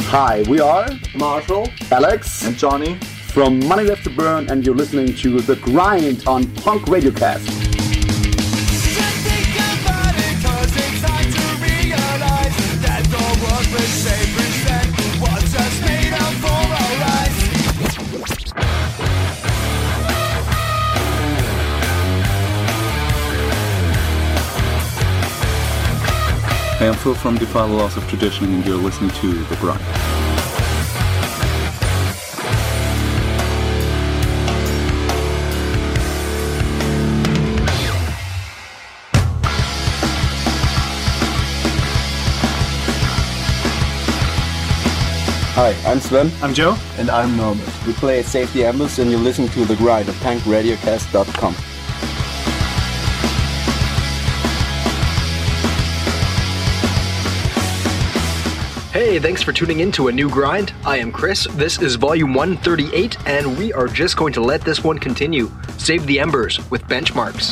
Hi, we are Marshall, Alex, and Johnny from Money Left to Burn, and you're listening to The Grind on Punk Radiocast. Hey, I'm Phil from Defy the Laws of Tradition, and you're listening to The Grind. Hi, I'm Sven. I'm Joe. and I'm Norman. We play at Save the Embers, and you're listening to The Grind on punkradiocast.com. Hey, thanks for tuning in to a new grind. I am Chris. This is volume 138, and we are just going to let this one continue. Save the Embers with Benchmarks.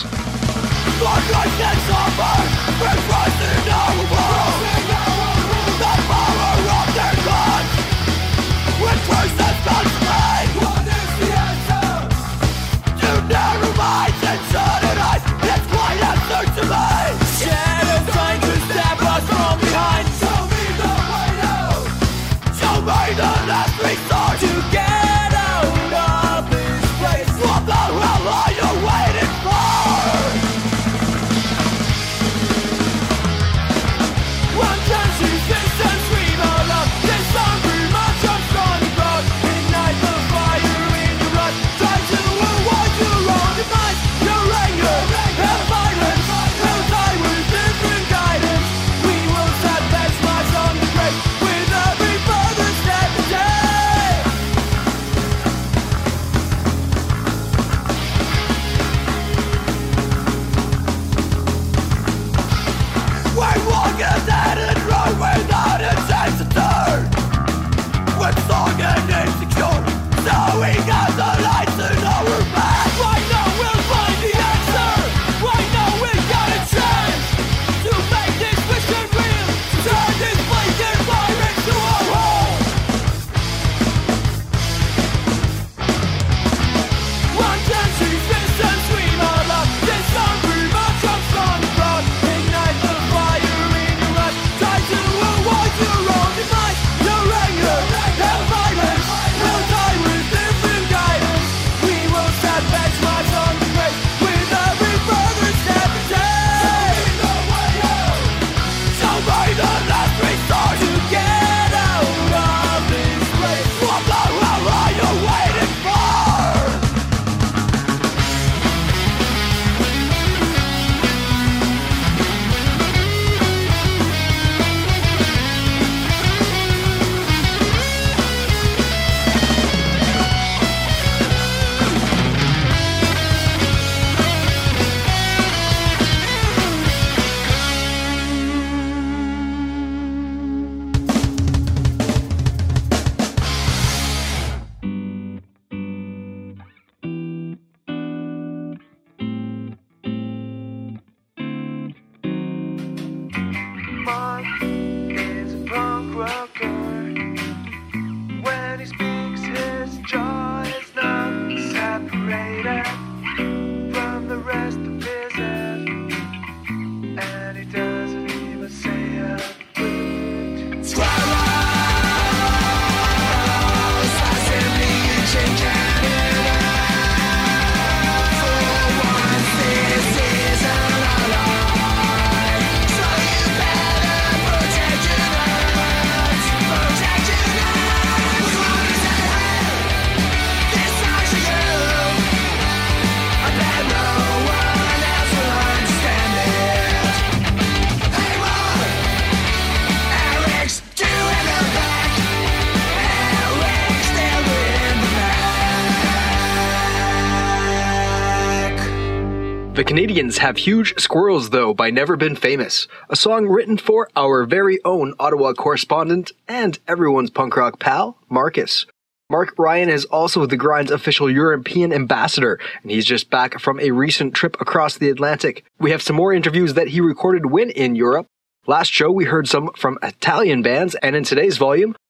The Canadians have Huge Squirrels, though, by Never Been Famous, a song written for our very own Ottawa correspondent and everyone's punk rock pal, Marcus. Mark Ryan is also The Grind's official European ambassador, and he's just back from a recent trip across the Atlantic. We have some more interviews that he recorded when in Europe. Last show, we heard some from Italian bands, and in today's volume,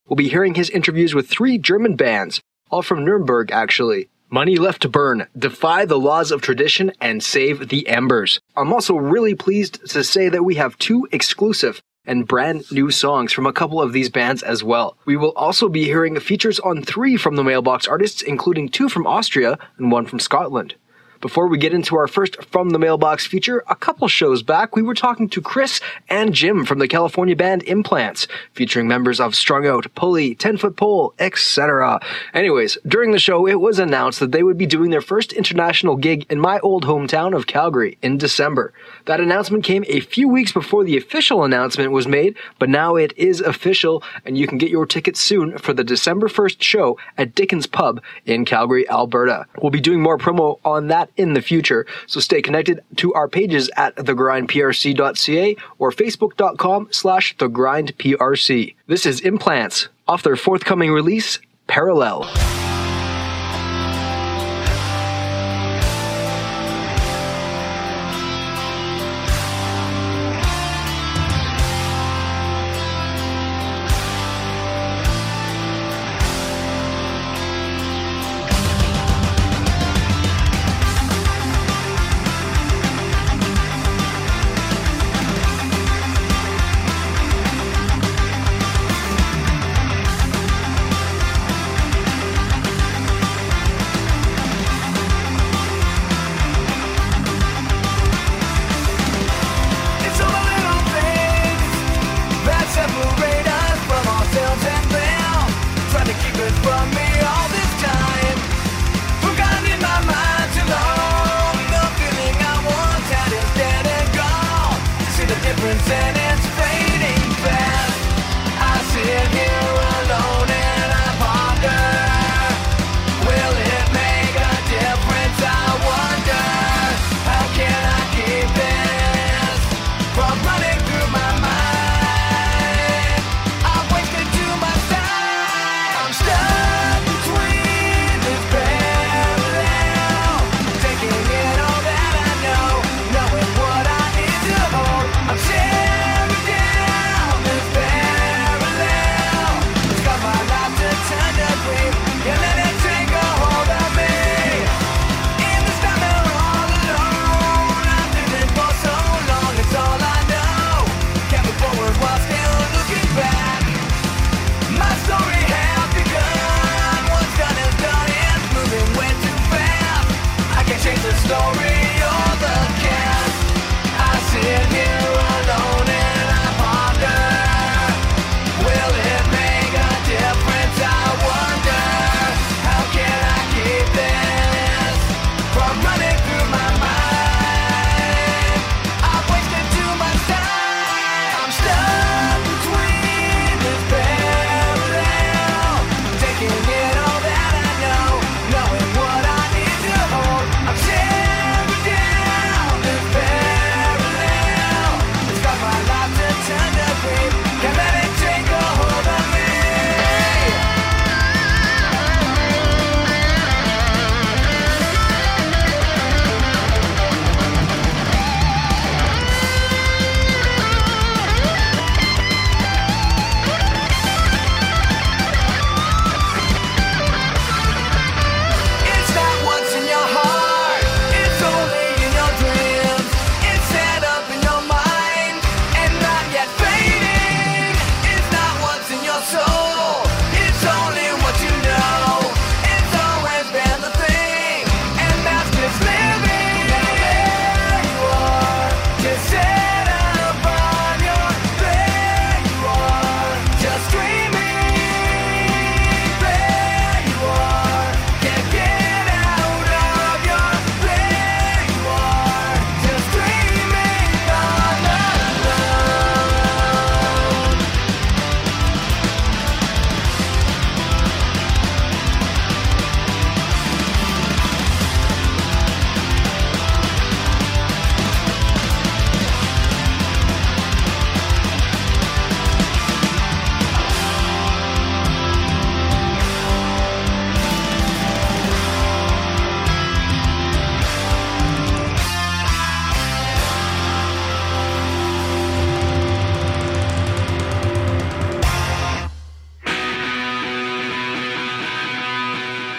we'll be hearing his interviews with 3 German bands, all from Nuremberg actually. Money Left to Burn, Defy the Laws of Tradition, and Save the Embers. I'm also really pleased to say that we have 2 exclusive and brand new songs from a couple of these bands as well. We will also be hearing features on 3 from the Mailbox artists, including 2 from Austria and 1 from Scotland. Before we get into our first From the Mailbox feature, a couple shows back, we were talking to Chris and Jim from the California band Implants, featuring members of Strung Out, Pulley, 10 Foot Pole, etc. Anyways, during the show, it was announced that they would be doing their first international gig in my old hometown of Calgary in December. That announcement came a few weeks before the official announcement was made, but now it is official, and you can get your tickets soon for the December 1st show at Dickens Pub in Calgary, Alberta. We'll be doing more promo on that in the future, so stay connected to our pages at thegrindprc.ca or facebook.com/thegrindprc. This is Implants, off their forthcoming release, Parallel.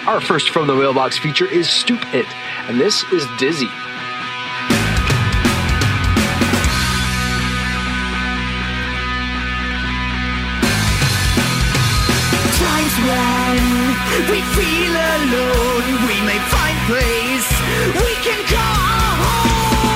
Our first From the Mailbox feature is Stoop It, and this is Dizzy. Times when we feel alone, we may find place we can call home.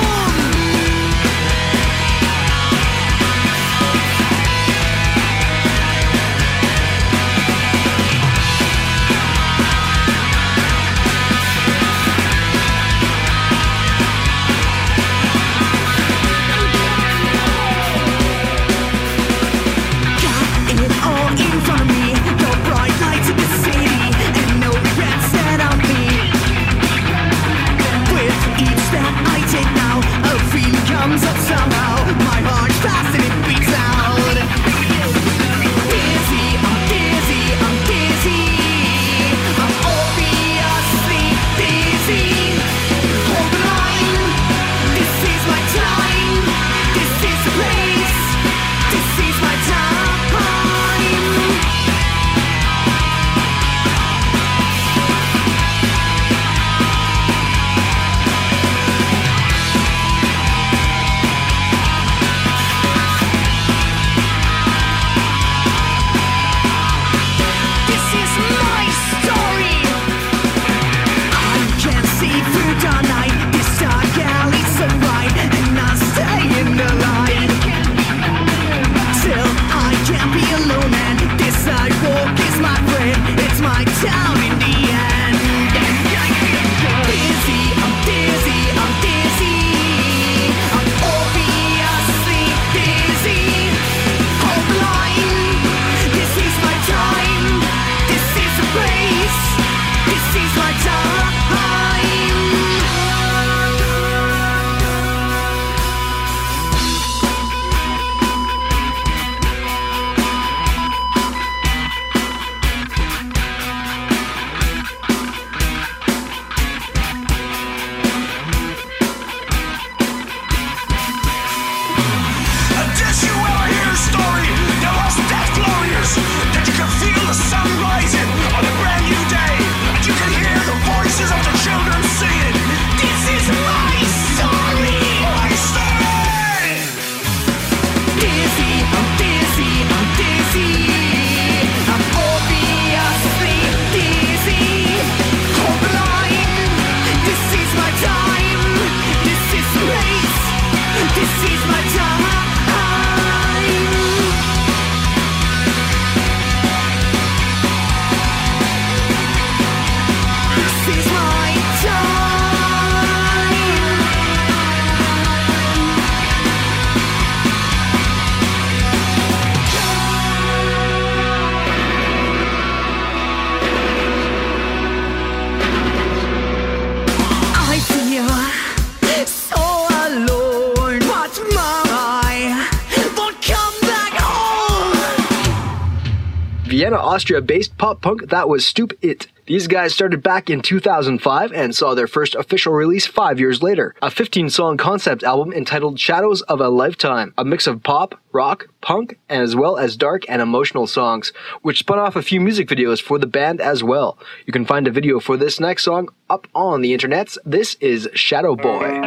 Comes up somehow, my heart's fast and it beats out. Dizzy, I'm dizzy, I'm dizzy, I'm obviously dizzy. Hold the line, this is my time, this is the place, this is my time. Down in the end. Dizzy, I'm dizzy, I'm dizzy, I'm obviously dizzy. Hold the line, this is my time, this is the place, this is my time. Vienna, Austria-based pop punk, that was Stoop It. These guys started back in 2005 and saw their first official release 5 years later, a 15-song concept album entitled Shadows of a Lifetime, a mix of pop, rock, punk, as well as dark and emotional songs, which spun off a few music videos for the band as well. You can find a video for this next song up on the internets. This is Shadow Boy.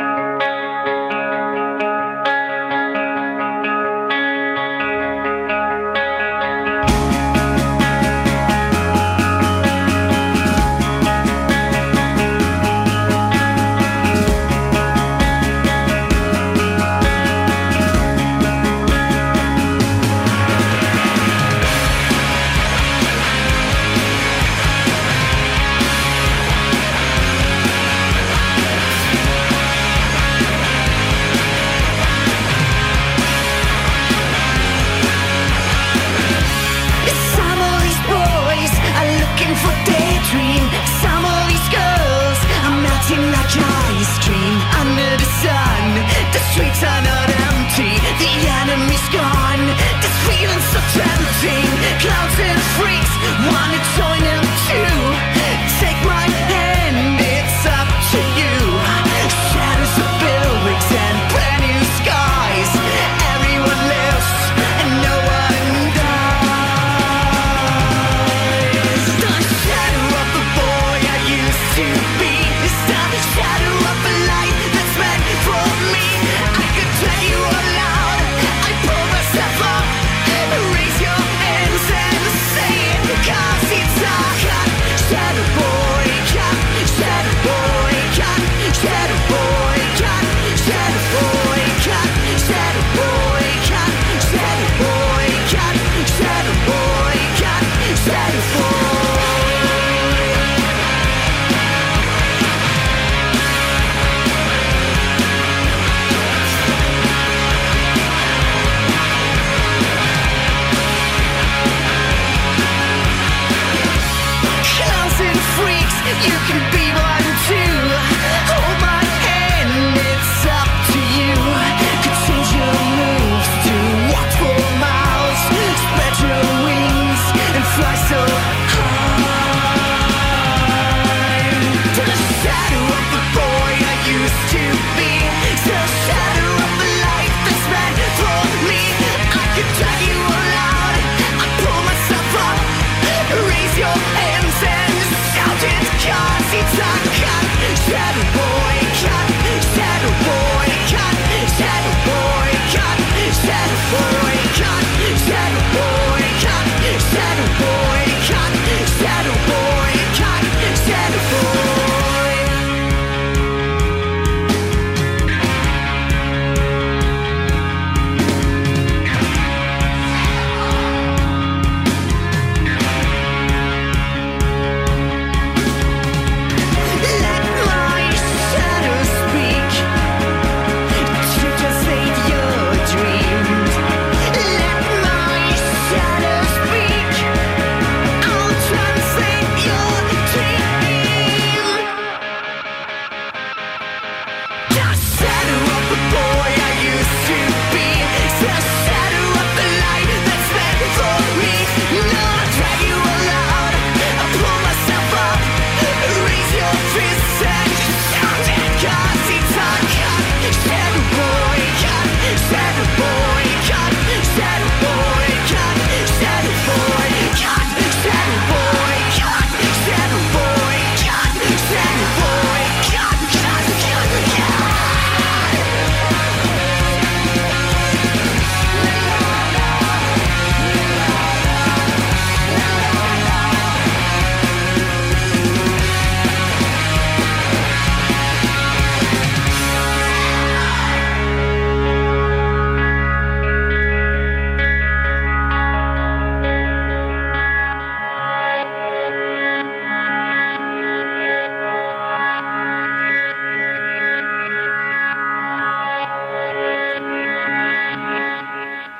Boy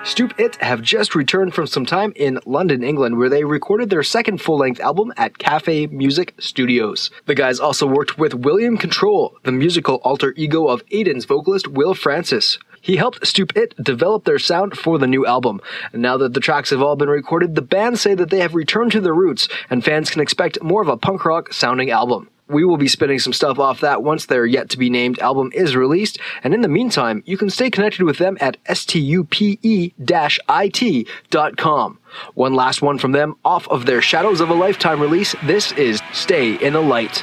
Stoop It have just returned from some time in London, England, where they recorded their second full-length album at Cafe Music Studios. The guys also worked with William Control, the musical alter ego of Aiden's vocalist Will Francis. He helped Stoop It develop their sound for the new album. And now that the tracks have all been recorded, the band say that they have returned to their roots, and fans can expect more of a punk rock sounding album. We will be spinning some stuff off that once their yet-to-be-named album is released, and in the meantime, you can stay connected with them at stupe-it.com. One last one from them off of their Shadows of a Lifetime release. This is Stay in the Light.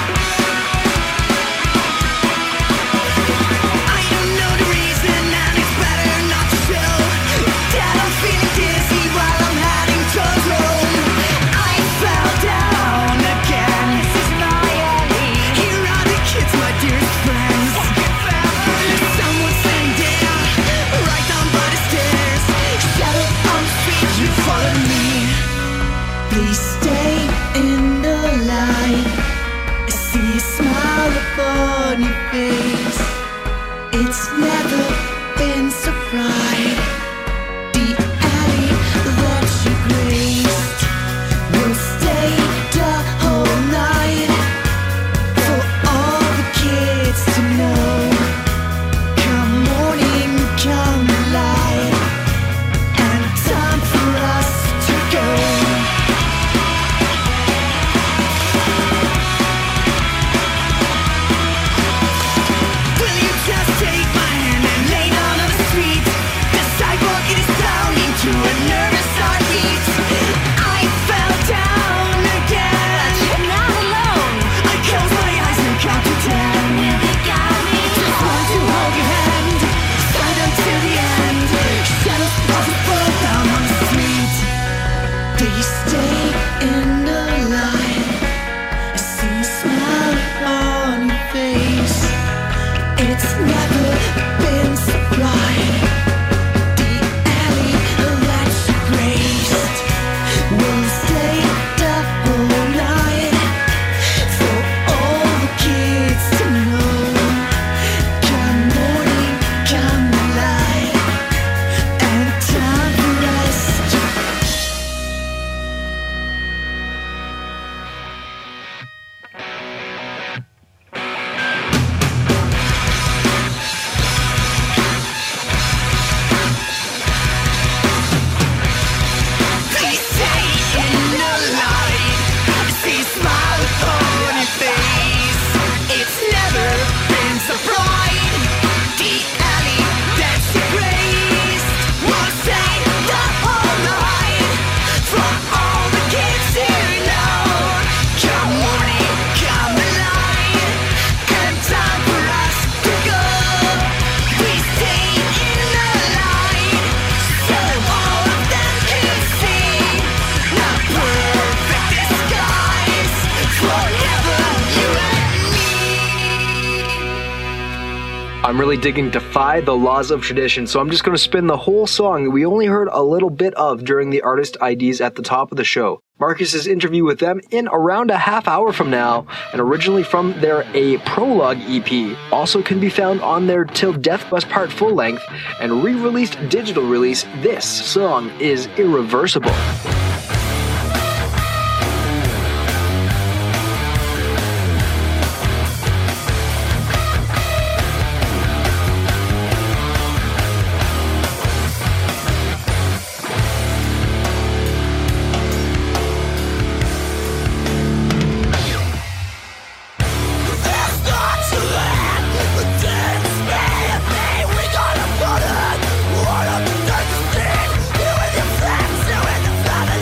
Please stay in the light. I see a smile upon your face. It's never been so bright. The alley that you graced will stay the whole night for all the kids to know. Come morning, come light, and time for us to go. It's never been so bright. The alley that you graced will stay the whole night for all the kids to know. Come morning, come light, and time for us to I'm really digging Defy the Laws of Tradition, so I'm just going to spin the whole song that we only heard a little bit of during the artist IDs at the top of the show. Marcus's interview with them in around a half hour from now, and originally from their A Prologue EP, also can be found on their Till Death Bus Part full length and re-released digital release. This song is Irreversible. What up, the darkest thing? You and your friends, you and the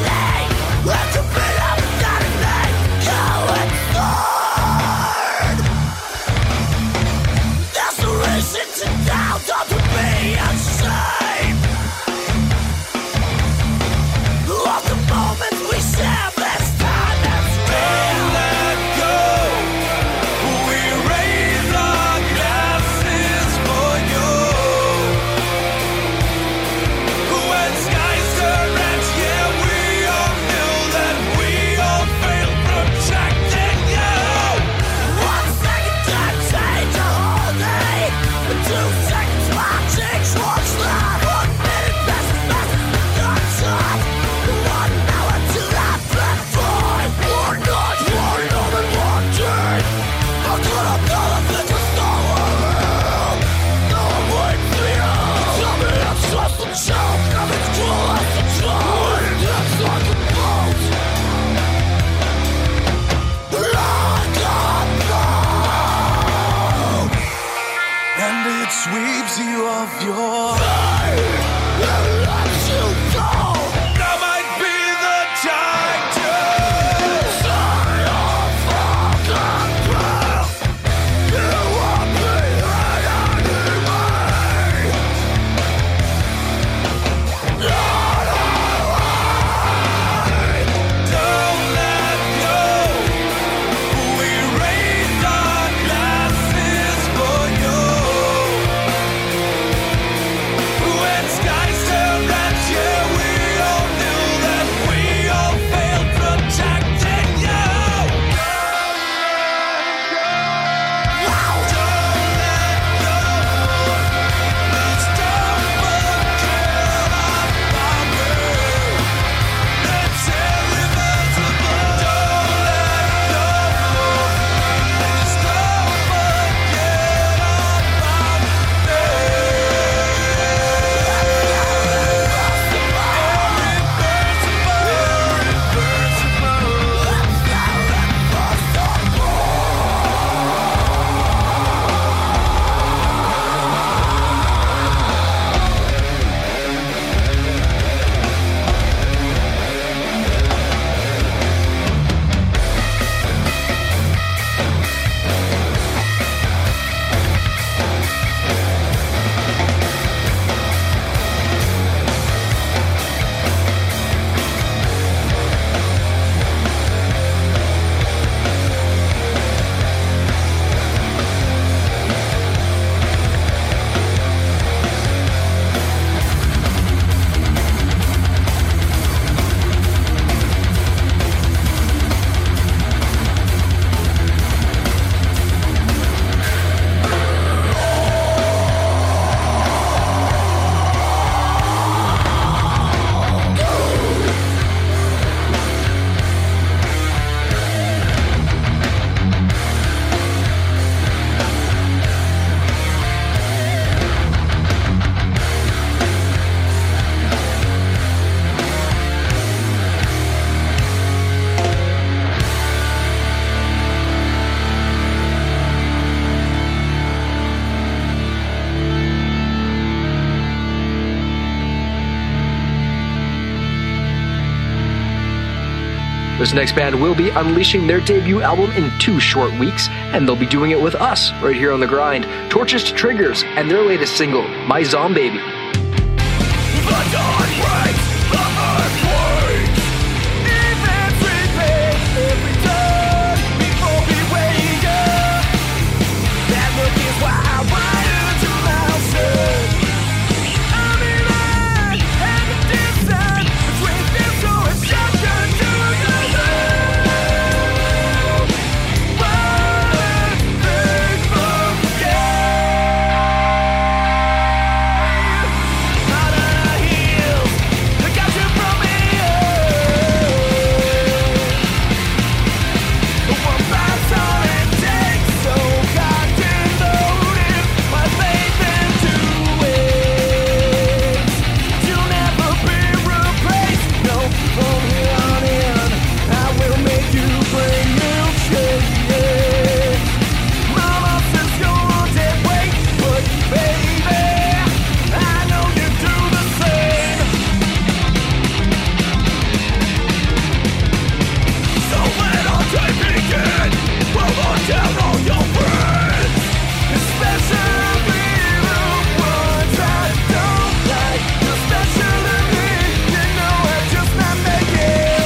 This next band will be unleashing their debut album in 2 short weeks, and they'll be doing it with us right here on The Grind. Torches to Triggers and their latest single, My Zombaby. The dawn breaks, the earth quakes. Events repeat every turn before we wake up. That look is why I ride into the house. I'm in line at the distance between this so it's just to your love. One big out of the hills, look out you from me. One bite's all it takes, so goddamn loaded. My faith into it. You'll never be replaced. No, from here on in, I will make you bring milkshake. Mama says you're on dead weight, but baby, I know you do the same. So when our day begin, we'll hunt down all your friends, especially the ones I don't like. Especially me, you know I'm just not making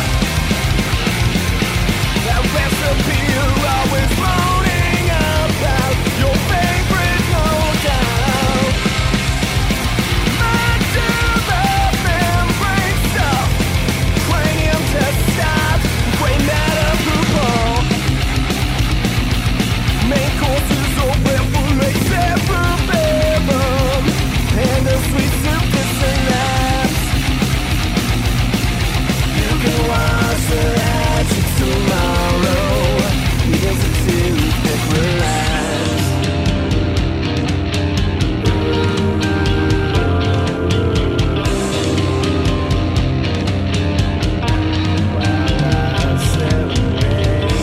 that recipe you're always moaning about. Your favorite, no doubt. Mind to the membrane stuff, cranium to stop, gray matter purple. Main courses are revelate cerebellum, and the sweet surface and laughs. You can wash the hatchet tomorrow, because it's toothpick relax. While I celebrate.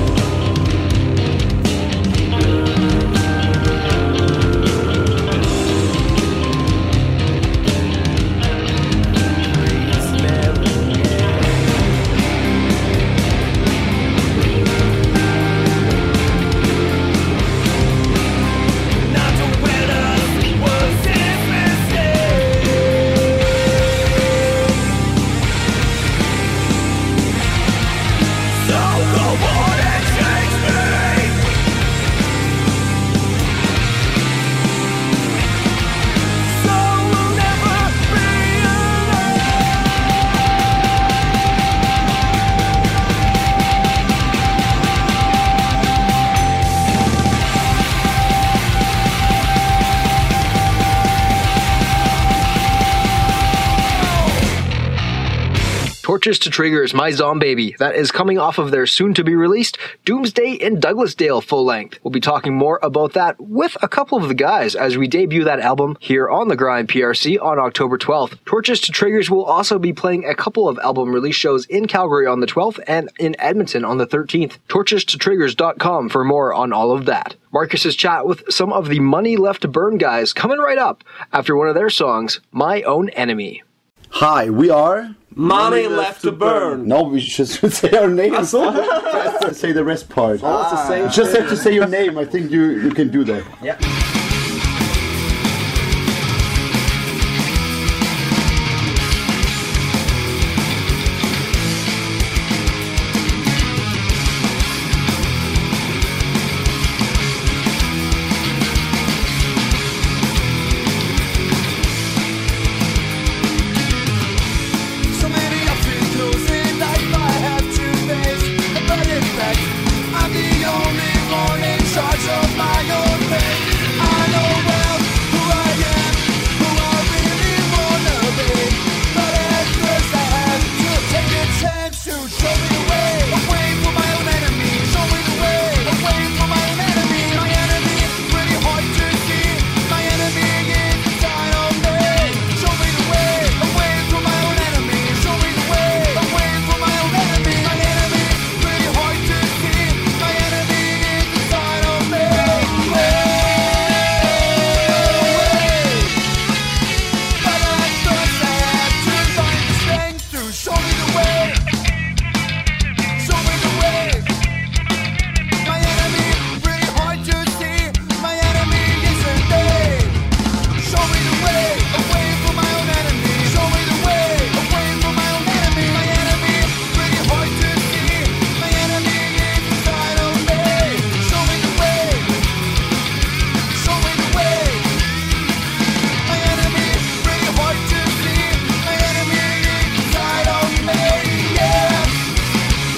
Not to wed us was his mistake. So go on and change me. So we'll never be alone. Torches to Triggers, My Zombaby. That is coming off of their soon-to-be-released Doomsday in Douglasdale full length. We'll be talking more about that with a couple of the guys as we debut that album here on The Grind PRC on October 12th. Torches to Triggers will also be playing a couple of album release shows in Calgary on the 12th and in Edmonton on the 13th. TorchesToTriggers.com for more on all of that. Marcus's chat with some of the Money Left to Burn guys coming right up after one of their songs, My Own Enemy. Hi, we are... Money Left to Burn. No, we should say our names. Say the rest part. It's the same You just have to say your name. I think you can do that. Yeah. So many options closing life I have to face. But in fact, I'm the only one in charge of my own fate.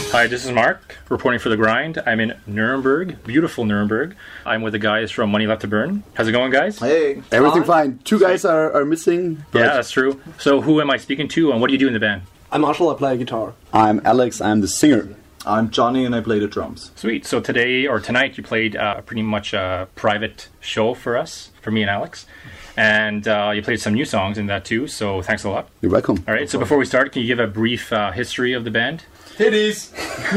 Hi, this is Mark, reporting for The Grind. I'm in Nuremberg, beautiful Nuremberg. I'm with the guys from Money Left to Burn. How's it going, guys? Hey. Everything fine. Two guys are missing. Yeah, that's true. So who am I speaking to, and what do you do in the band? I'm Marshall, I play guitar. I'm Alex, I'm the singer. I'm Johnny and I play the drums. Sweet. So tonight you played pretty much a private show for us, for me and Alex. And you played some new songs in that too, so thanks a lot. You're welcome. All right, so before we start, can you give a brief history of the band? Hitties!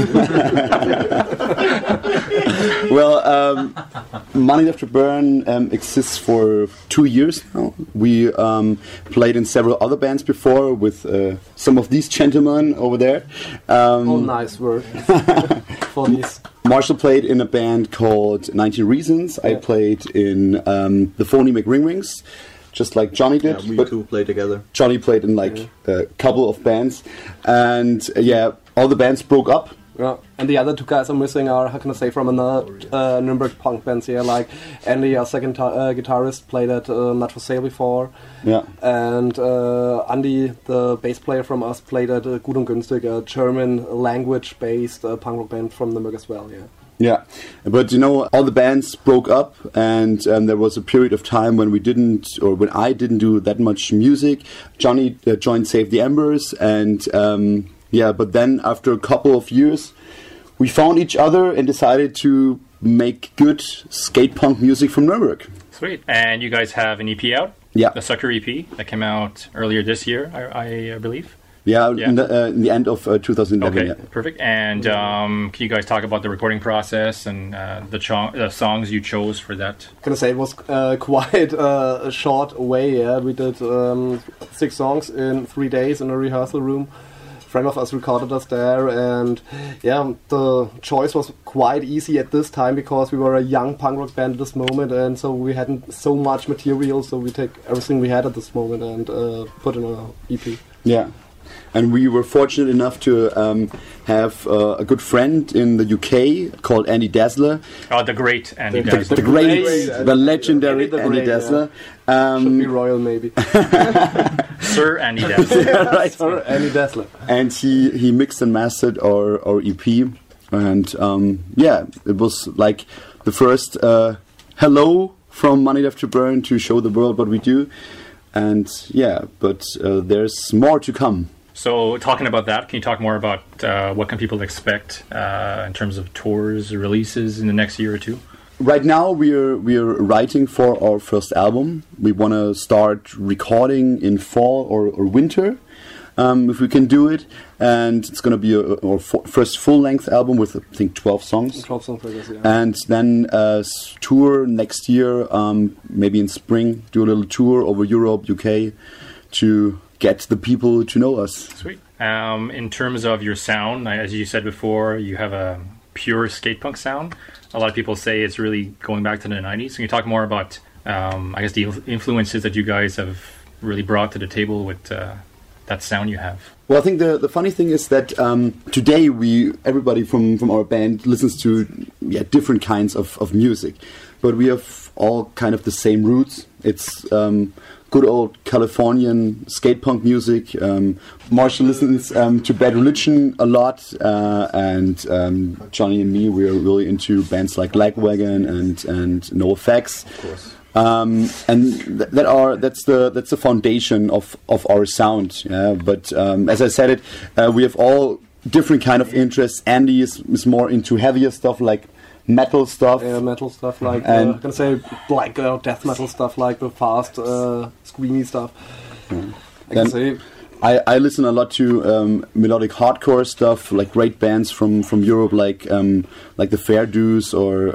Well, Money Left to Burn exists for 2 years now. We played in several other bands before with some of these gentlemen over there. Nice word for this. Marshall played in a band called 19 Reasons. I played in the Phony McRingRings, just like Johnny did. Yeah, we two play together. Johnny played in like a couple of bands. And all the bands broke up. Yeah, and the other two guys I'm missing are, how can I say, from another Nuremberg punk bands here. Like Andy, our second guitarist, played at Not For Sale before. Yeah. And Andy, the bass player from us, played at Gut und Günstig, a German language-based punk rock band from Nuremberg as well, yeah. Yeah, but you know, all the bands broke up, and there was a period of time when when I didn't do that much music. Johnny joined Save the Embers, and but then after a couple of years, we found each other and decided to make good skate punk music from Nuremberg. Sweet. And you guys have an EP out? Yeah. The Sucker EP that came out earlier this year, I believe. Yeah, in the end of 2011. Okay, yeah. Perfect. And can you guys talk about the recording process and the songs you chose for that? I'm gonna say it was quite a short way. Yeah, we did 6 songs in 3 days in a rehearsal room. A friend of us recorded us there, and the choice was quite easy at this time because we were a young punk rock band at this moment, and so we hadn't so much material. So we take everything we had at this moment and put in an EP. Yeah. And we were fortunate enough to have a good friend in the UK called Andy Dazzler. Oh, the great Andy Dazzler. The legendary Andy Dazzler. Should be royal, maybe. Sir Andy Dazzler. Right. Sir Andy Dazzler. And he mixed and mastered our EP. And it was like the first hello from Money Left to Burn to show the world what we do. And but there's more to come. So talking about that, can you talk more about what can people expect in terms of tours, releases in the next year or two? Right now we're writing for our first album. We want to start recording in fall or winter, if we can do it. And it's going to be our first full-length album with, I think, 12 songs. 12 songs, I guess, yeah. And then tour next year, maybe in spring, do a little tour over Europe, UK, to get the people to know us. Sweet. In terms of your sound, as you said before, you have a pure skate punk sound. A lot of people say it's really going back to the 90s. Can you talk more about, I guess, the influences that you guys have really brought to the table with that sound you have? Well, I think the funny thing is that today everybody from our band listens to different kinds of music, but we have all kind of the same roots. It's good old Californian skate punk music. Marshall listens to Bad Religion a lot, and Johnny and me, we're really into bands like Lagwagon and NoFX. Of course. And that's the foundation of our sound. Yeah? But as I said we have all different kind of interests. Andy is more into heavier stuff like metal stuff. Yeah, metal stuff like I can say like death metal stuff like the fast screamy stuff. I can say. I listen a lot to melodic hardcore stuff, like great bands from Europe, like the Fair Dues or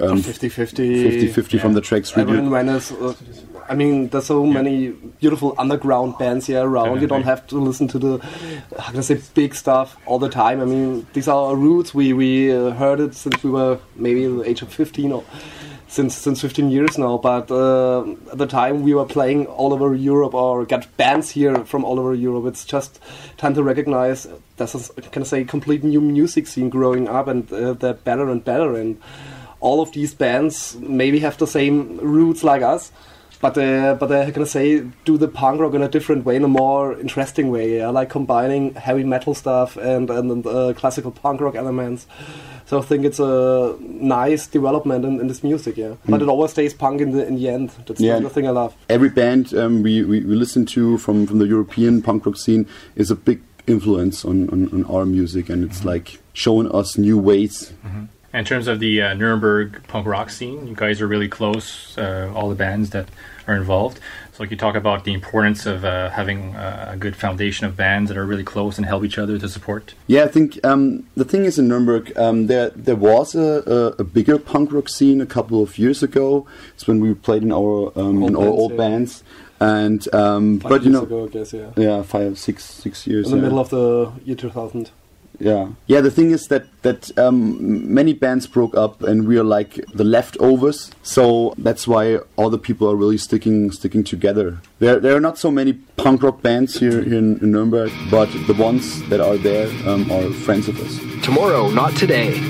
50/50 from the Tracks Redo. I mean, there's so many beautiful underground bands here around. You don't have to listen to the, how can I say, big stuff all the time. I mean, these are our roots. We heard it since we were maybe the age of 15 or since 15 years now. But at the time we were playing all over Europe or got bands here from all over Europe. It's just time to recognize there's a, can I say, complete new music scene growing up, and they're better and better. And all of these bands maybe have the same roots like us. but they're gonna say do the punk rock in a different way, in a more interesting way. Yeah, like combining heavy metal stuff and classical punk rock elements. So I think it's a nice development in this music. Yeah, but it always stays punk in the end. That's the thing I love. Every band we listen to from the European punk rock scene is a big influence on our music, and it's like showing us new ways. In terms of the Nuremberg punk rock scene, you guys are really close, all the bands that are involved. So you talk about the importance of having a good foundation of bands that are really close and help each other to support. Yeah, I think the thing is in Nuremberg, there was a bigger punk rock scene a couple of years ago. It's when we played in our old bands. And but you know, ago, I guess, 5, 6 years in the middle of the year 2000. Yeah. The thing is that many bands broke up, and we are like the leftovers. So that's why all the people are really sticking together. There are not so many punk rock bands here in Nuremberg, but the ones that are there are friends of us. Tomorrow, not today.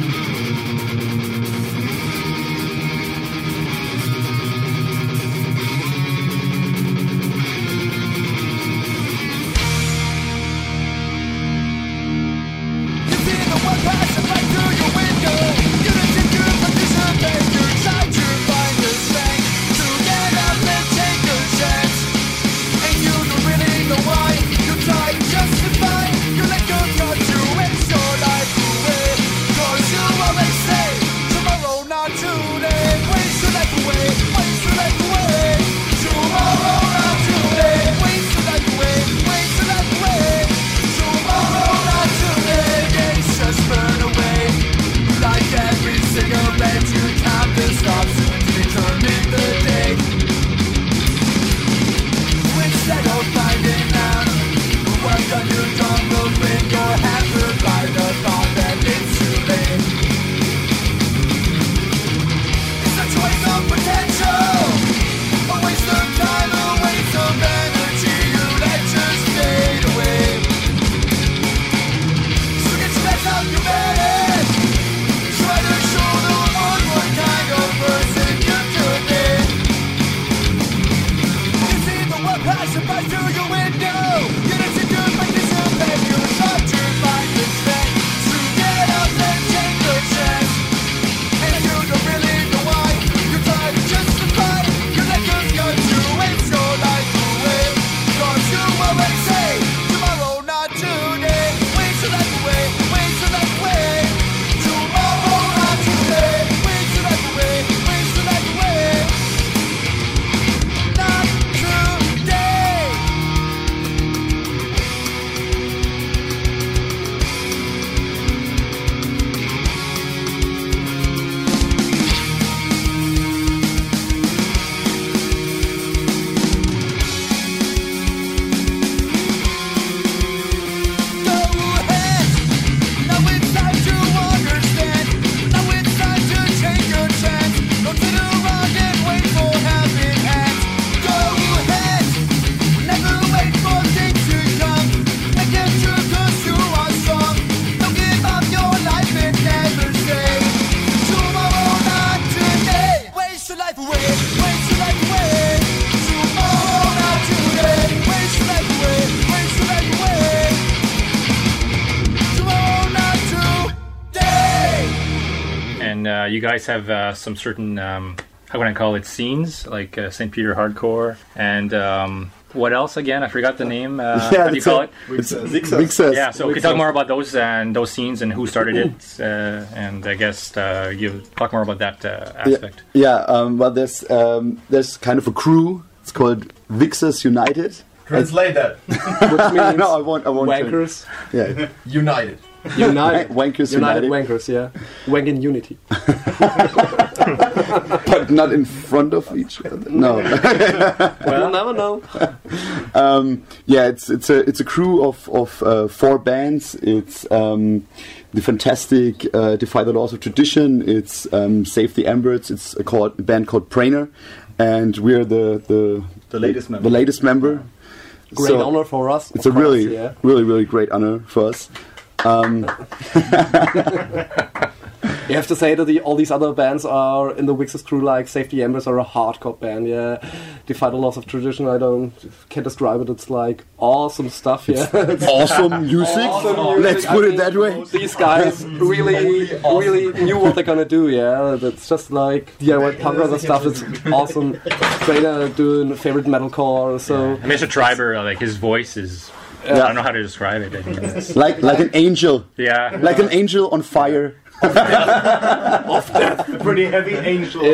You guys have some certain, how can I call it, scenes, like St. Peter Hardcore, and what else again? I forgot the name. How do you call it? Vixas. Yeah, so we can talk more about those and those scenes and who started it, and I guess you talk more about that aspect. Well, there's kind of a crew. It's called Vixas United. Translate that. Which means no, I won't. Wankers. Yeah. United. Wankers United. Wankers, yeah. Wank in unity. But not in front of each other. No. Well, never know. It's a crew of 4 bands. It's the fantastic Defy the Laws of Tradition. It's Save the Embers. It's a band called Prainer, and we're the latest member. The latest member. Great honor for us. It's a really great honor for us. You have to say that all these other bands are in the Wix's crew, like Safety Embers are a hardcore band, yeah. Defy the Laws of Tradition, can't describe it, it's like awesome stuff, yeah. Awesome music. Let's put it that way. These guys really knew what they're gonna do, yeah. That's just like DIY punk rock stuff, it's awesome. Trainer doing favorite metalcore, so... Mr. Triber, like his voice is... I don't know how to describe it. I mean, it's, like an angel. Yeah. Like an angel on fire. Of death. Pretty heavy angel.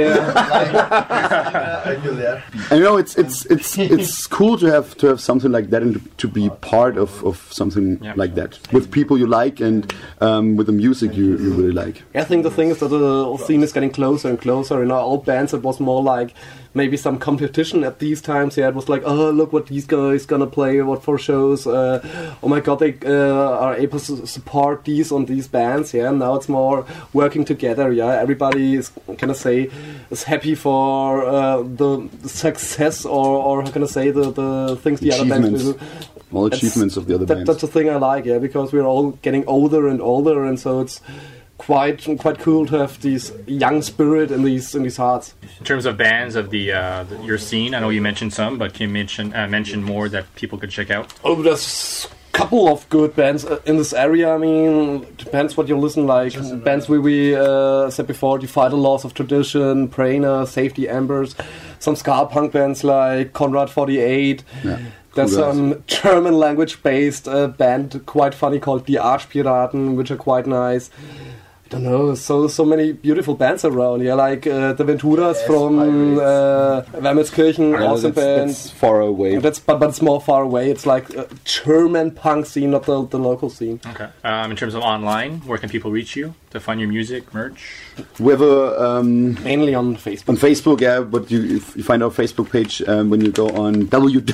And it's cool to have something like that and to be part of something like that with people you like and with the music you really like. I think the thing is that the scene is getting closer and closer. In our old bands, it was more like maybe some competition at these times. Yeah, it was like, oh, look what these guys gonna play, what for shows. Oh my god, they are able to support these on these bands. Yeah, now it's more working together. Yeah, everybody is is happy for the success or how can I say the things the other bands do. All achievements of the other bands. That's the thing I like. Yeah, because we're all getting older and older, and so it's quite cool to have this young spirit in these hearts. In terms of bands of your scene, I know you mentioned some, but can you mention more that people could check out? Oh, there's a couple of good bands in this area. I mean, depends what you listen like. Bands we said before, Defy the Laws of Tradition, Prainer, Safety Embers, some ska punk bands like Conrad 48. Yeah. There's some German language based band, quite funny, called Die Arschpiraten, which are quite nice. I don't know, so many beautiful bands around. Yeah, like the Venturas from Wermelskirchen, awesome band. That's far away. But it's more far away. It's like a German punk scene, not the local scene. Okay. In terms of online, where can people reach you to find your music, merch? We have mainly on Facebook. On Facebook, yeah, but you find our Facebook page when you go on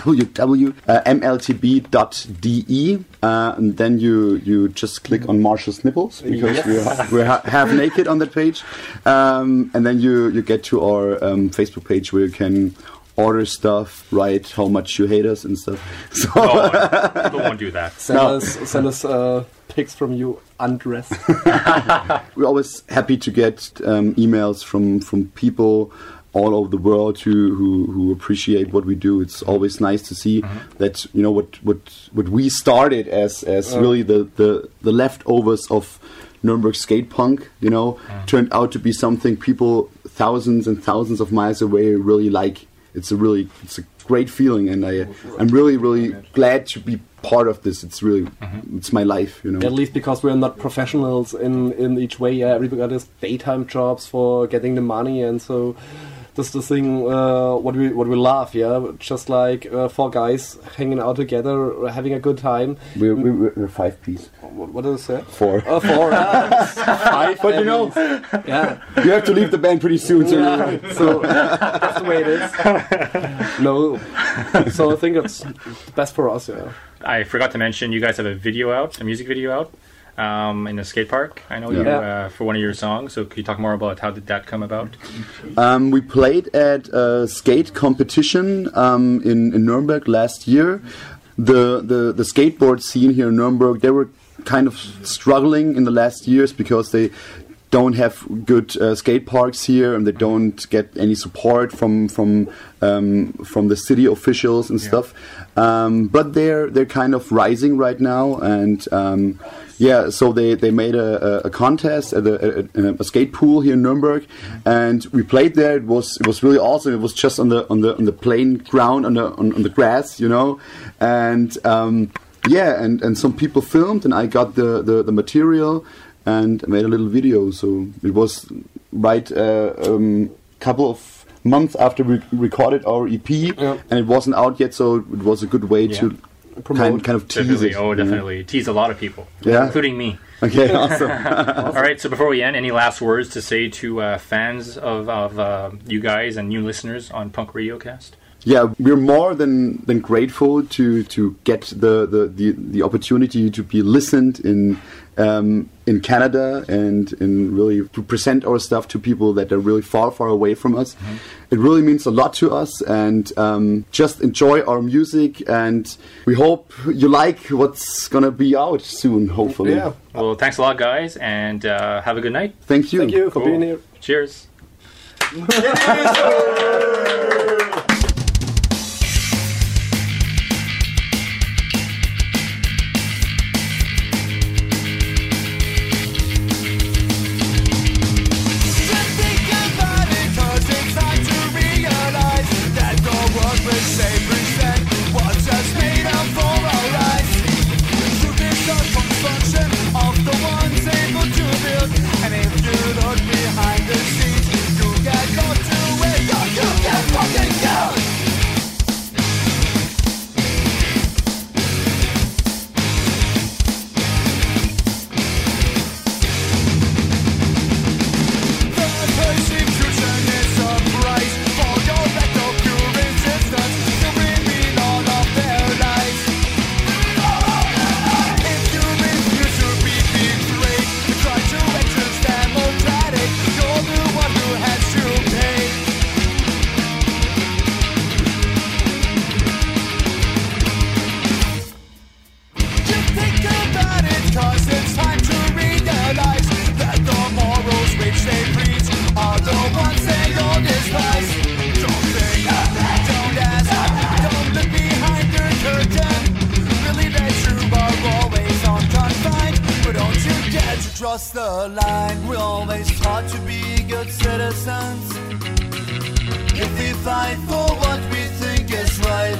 www.mltb.de, and then you just click on Marshall's nipples because we're half naked on that page, and then you get to our Facebook page where you can order stuff, write how much you hate us and stuff. So people won't do that. Send us pics from you undressed. We're always happy to get emails from people all over the world who appreciate what we do. It's always nice to see that what we started as really the leftovers of Nuremberg skate punk, turned out to be something people thousands and thousands of miles away really like. It's a great feeling, and I'm really glad to be part of this. It's really it's my life, At least because we're not professionals in each way. Yeah, everybody has daytime jobs for getting the money, and so that's the thing. What we love, yeah, just like four guys hanging out together, having a good time. We're 5 piece. What did I say? 4. 4. 5. But yeah, you have to leave the band pretty soon. So that's the way it is. No, so I think it's the best for us. Yeah. I forgot to mention you guys have a music video out. In the skate park, I know you for one of your songs. So could you talk more about how did that come about? We played at a skate competition in Nuremberg last year. The skateboard scene here in Nuremberg, they were kind of struggling in the last years because they don't have good skate parks here, and they don't get any support from the city officials and stuff. But they're kind of rising right now, and so they made a contest at a skate pool here in Nuremberg, and we played there. It was really awesome. It was just on the plain ground, on the grass, and and some people filmed, and I got the material and made a little video. So it was right couple of months after we recorded our EP, and it wasn't out yet, so it was a good way to kind of tease definitely, it. Oh, definitely. Tease a lot of people, including me. Okay, awesome. All right, so before we end, any last words to say to fans of you guys and new listeners on Punk Radiocast? Yeah, we're more than grateful to get the opportunity to be listened in Canada and in really to present our stuff to people that are really far away from us. Mm-hmm. It really means a lot to us, and just enjoy our music, and we hope you like what's gonna be out soon, hopefully. Yeah. Well, thanks a lot, guys, and have a good night. Thank you. Thank you for being here. Cheers. Cross the line, we always taught to be good citizens. If we fight for what we think is right,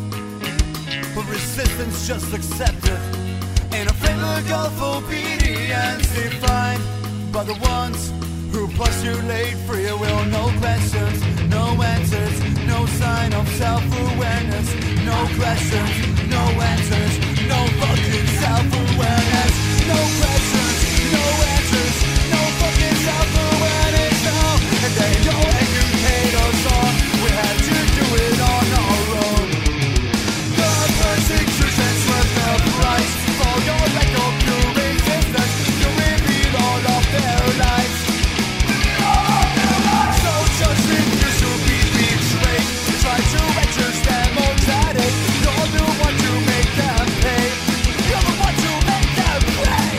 but resistance just accepted in a framework of obedience defined by the ones who postulate free will. No questions, no answers, no sign of self-awareness. No questions, no answers, no fucking self-awareness. No questions, no answers, no fucking self-awareness, no. And they don't educate us all, we had to do it on our own. The persecutions were the price for your lack of pure resistance. You reveal all of their lives. So just refuse to be betrayed. Try to adjust democratic. You're the one to make them pay. You're the one to make them pay.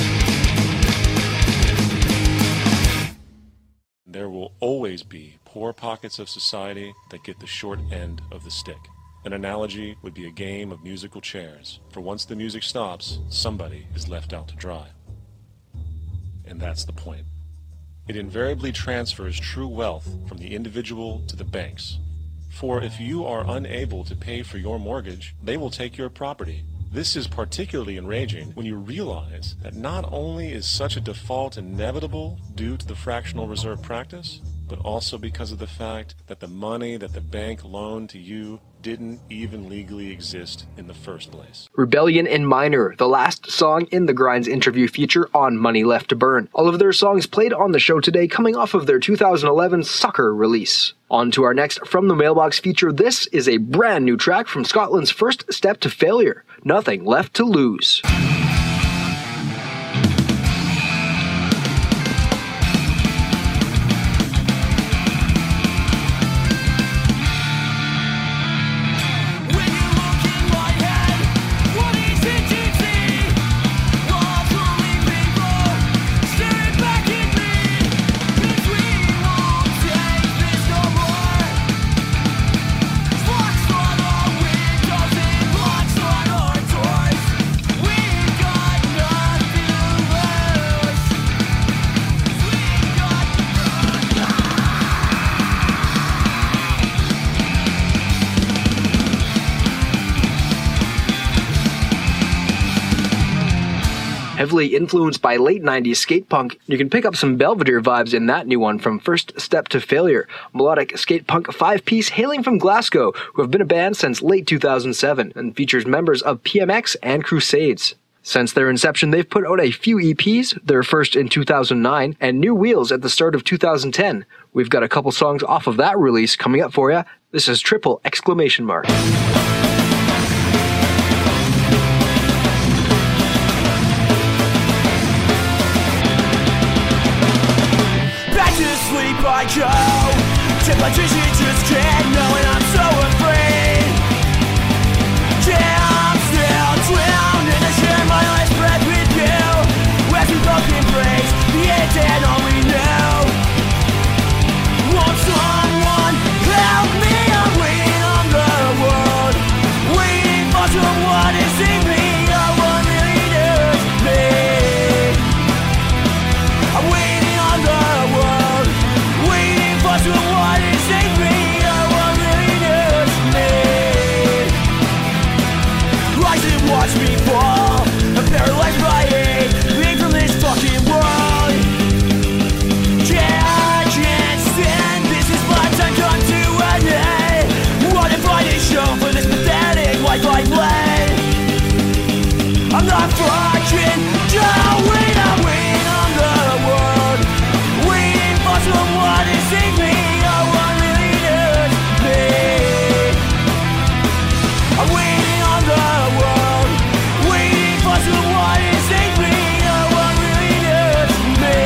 There will always be poor pockets of society that get the short end of the stick. An analogy would be a game of musical chairs, for once the music stops, somebody is left out to dry. And that's the point. It invariably transfers true wealth from the individual to the banks. For if you are unable to pay for your mortgage, they will take your property. This is particularly enraging when you realize that not only is such a default inevitable due to the fractional reserve practice, but also because of the fact that the money that the bank loaned to you didn't even legally exist in the first place. Rebellion in Minor, the last song in the Grinds interview feature on Money Left to Burn. All of their songs played on the show today coming off of their 2011 Sucker release. On to our next From the Mailbox feature. This is a brand new track from Scotland's First Step to Failure, Nothing Left to Lose. Heavily influenced by late 90s skate punk, you can pick up some Belvedere vibes in that new one from First Step to Failure, melodic skate punk five-piece hailing from Glasgow, who have been a band since late 2007 and features members of PMX and Crusades. Since their inception, they've put out a few EPs, their first in 2009, and New Wheels at the start of 2010. We've got a couple songs off of that release coming up for you. This is Triple Exclamation Mark. Back to sleep I go. Tip my dreams, just can't know, and I'm so afraid. Yeah, I'm still drowning. I share my last breath with you. As we both embrace the end and all we know. Won't someone help me? I'm waiting on the world, waiting for someone to save me. I want leaders, me. I'm waiting on the world, waiting for someone to save me. I want leaders, me. Rise and watch me fall. I'm paralyzed by hate, being from this fucking world. Yeah, I can't stand this. Is my time come to an end? What if I did show for this pathetic life I led? I'm not fucking going. I'm waiting on the world, waiting for someone to save me. I want leaders, me. I'm waiting on the world, waiting for someone to save me. I want leaders, me.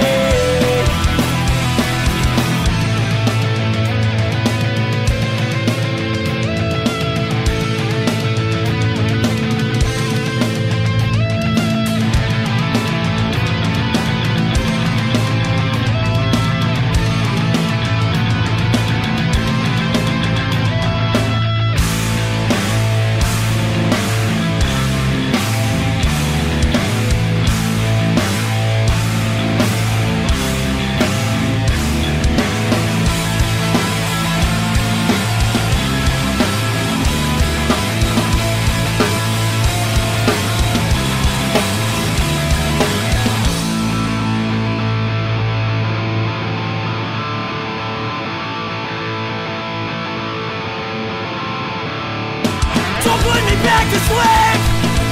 Don't put me back to sleep.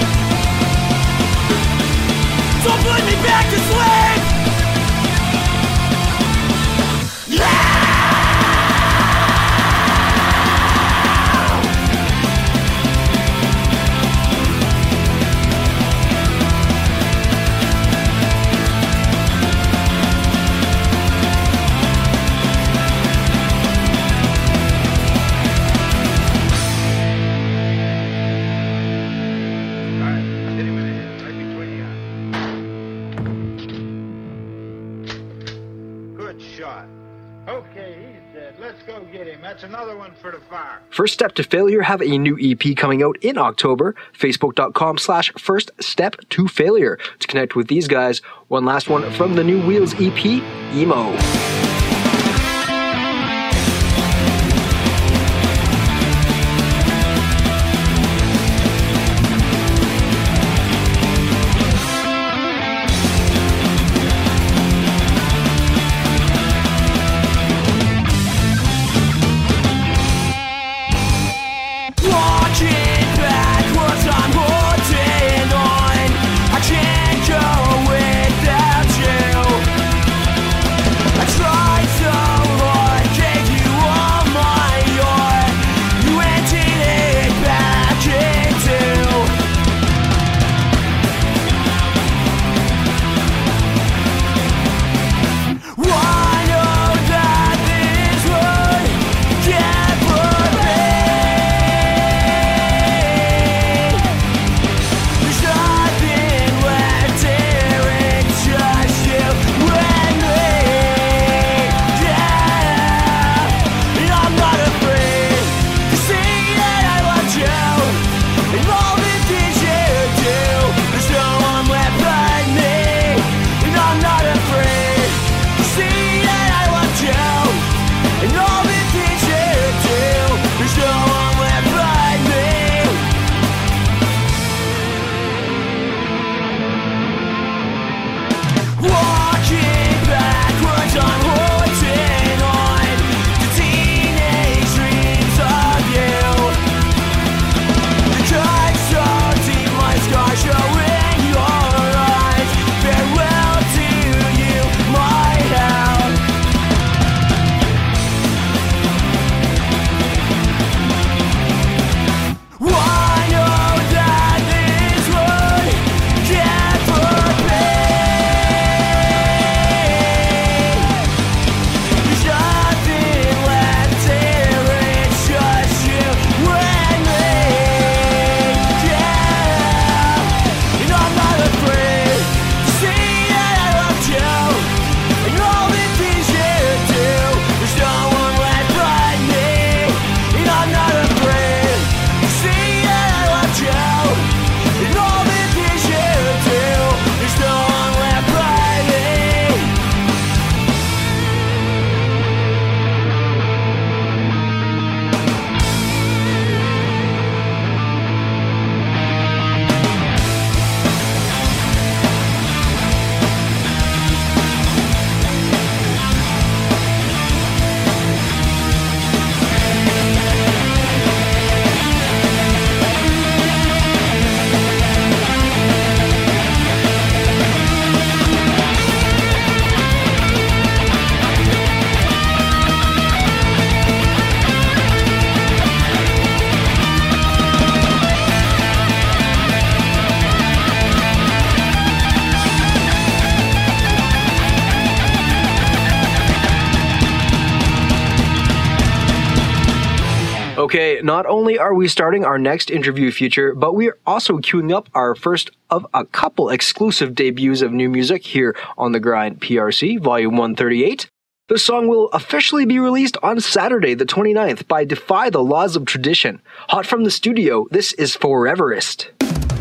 Don't put me back to sleep. Good shot. Okay, he's dead. Let's go get him. That's another one for the fire. First Step to Failure have a new EP coming out in October. Facebook.com/First Step to Failure to connect with these guys. One last one from the New Wheels EP, Emo. Walking backwards, I'm holding on. I can't go without you. I try Okay, not only are we starting our next interview feature, but we are also queuing up our first of a couple exclusive debuts of new music here on The Grind PRC, Volume 138. The song will officially be released on Saturday, the 29th, by Defy the Laws of Tradition. Hot from the studio, this is Foreverist.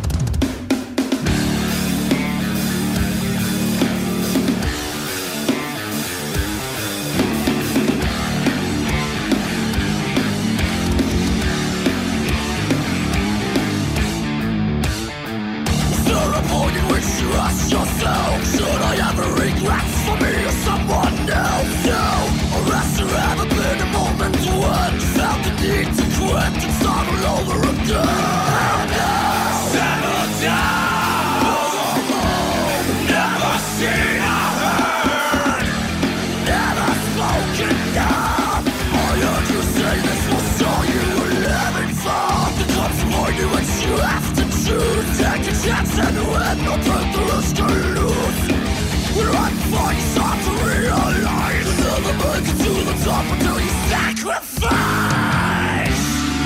Ask yourself, should I ever regret for me or someone else? No, or has there ever been a moment when you felt the need to quit and start all over again? Settle down, never seen or heard, never spoken of. I heard you say this was all you were living for. There comes a point in which you have to choose. Take a chance and win, or take the risk and lose. We're on fire, start to realize never make it to the top until you sacrifice.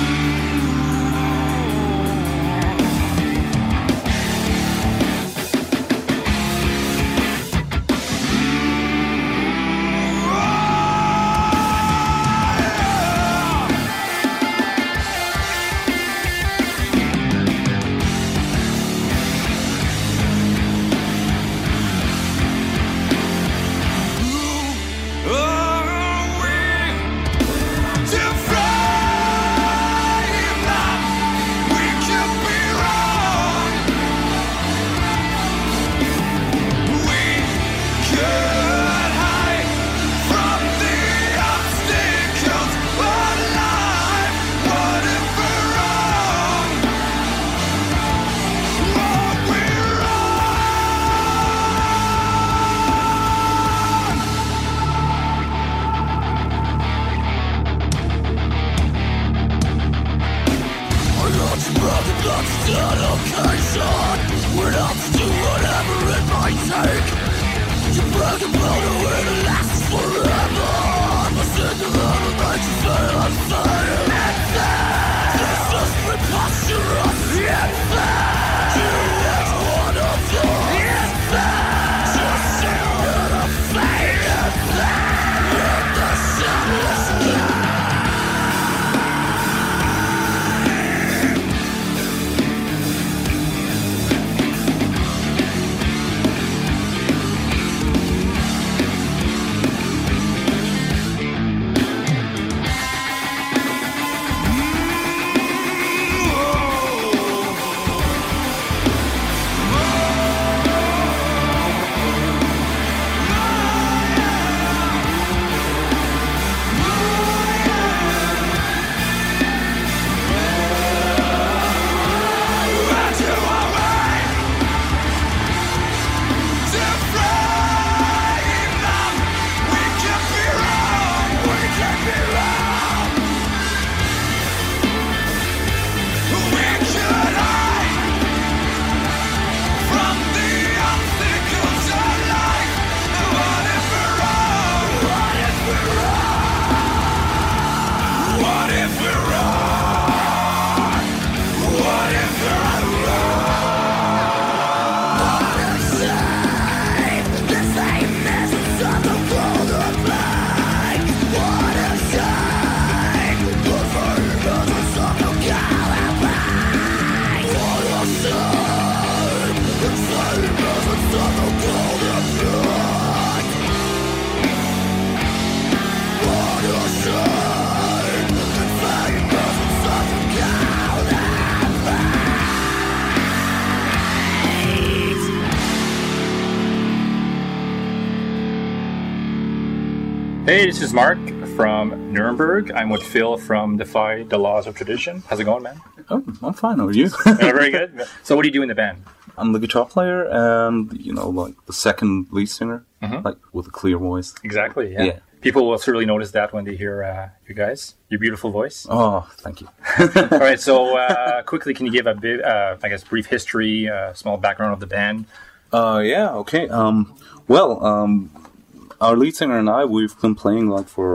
Hey, this is Mark from Nuremberg. I'm with Phil from Defy the Laws of Tradition. How's it going, man? Oh, I'm fine. How are you? Very good. So what do you do in the band? I'm the guitar player and, like the second lead singer, like with a clear voice. Exactly, yeah. People will certainly notice that when they hear you guys, your beautiful voice. Oh, thank you. All right, so quickly, can you give a bit, brief history, small background of the band? Yeah, okay. Our lead singer and I, we've been playing for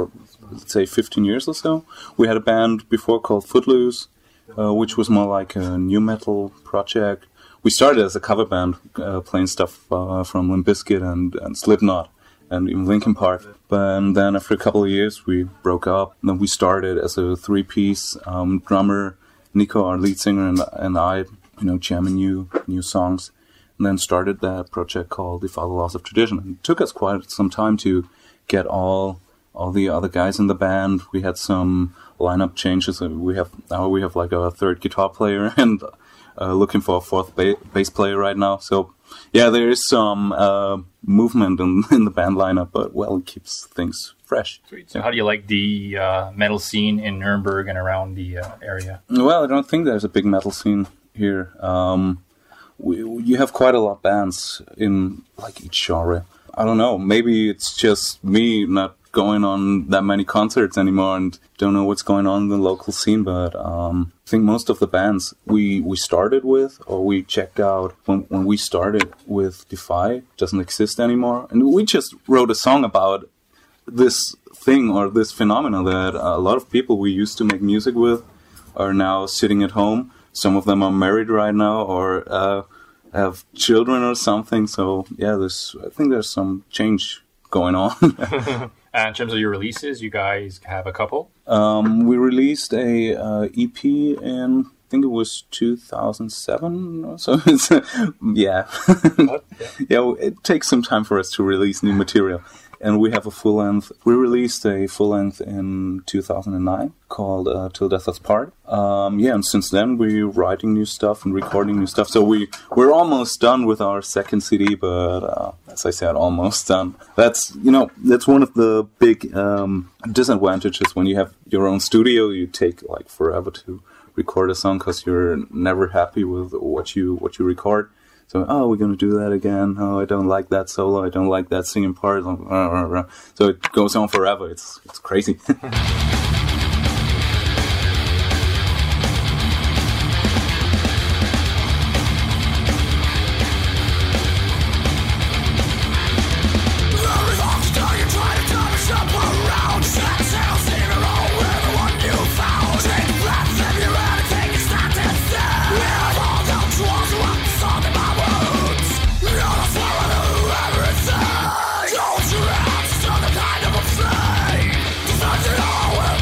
let's say, 15 years or so. We had a band before called Footloose, which was more like a new metal project. We started as a cover band, playing stuff from Limp Bizkit and Slipknot and even Linkin Park. But then after a couple of years, we broke up. And then we started as a three-piece, drummer, Nico, our lead singer, and I, jamming new songs. And then started that project called Defy the Laws of Tradition. And it took us quite some time to get all the other guys in the band. We had some lineup changes. We have like a third guitar player and looking for a fourth bass player right now. So yeah, there is some movement in the band lineup, but it keeps things fresh. Sweet. So how do you like the metal scene in Nuremberg and around the area? Well, I don't think there's a big metal scene here. You have quite a lot of bands in like each genre. I don't know, maybe it's just me not going on that many concerts anymore and don't know what's going on in the local scene, but I think most of the bands we started with or we checked out when we started with Defy doesn't exist anymore. And we just wrote a song about this thing or this phenomena that a lot of people we used to make music with are now sitting at home. Some of them are married right now or have children or something. So yeah, I think there's some change going on. In terms of your releases, you guys have a couple? We released a EP in, I think it was 2007. So it's, yeah. Yeah, it takes some time for us to release new material. And we have a full length. We released a full length in 2009 called Till Death Us Part. And since then we're writing new stuff and recording new stuff. So we're almost done with our second CD, but as I said, almost done. That's one of the big disadvantages when you have your own studio. You take like forever to record a song because you're never happy with what you record. So, we're going to do that again. Oh, I don't like that solo. I don't like that singing part. So it goes on forever. It's crazy. Don't you have to the kind of a flame? Does that all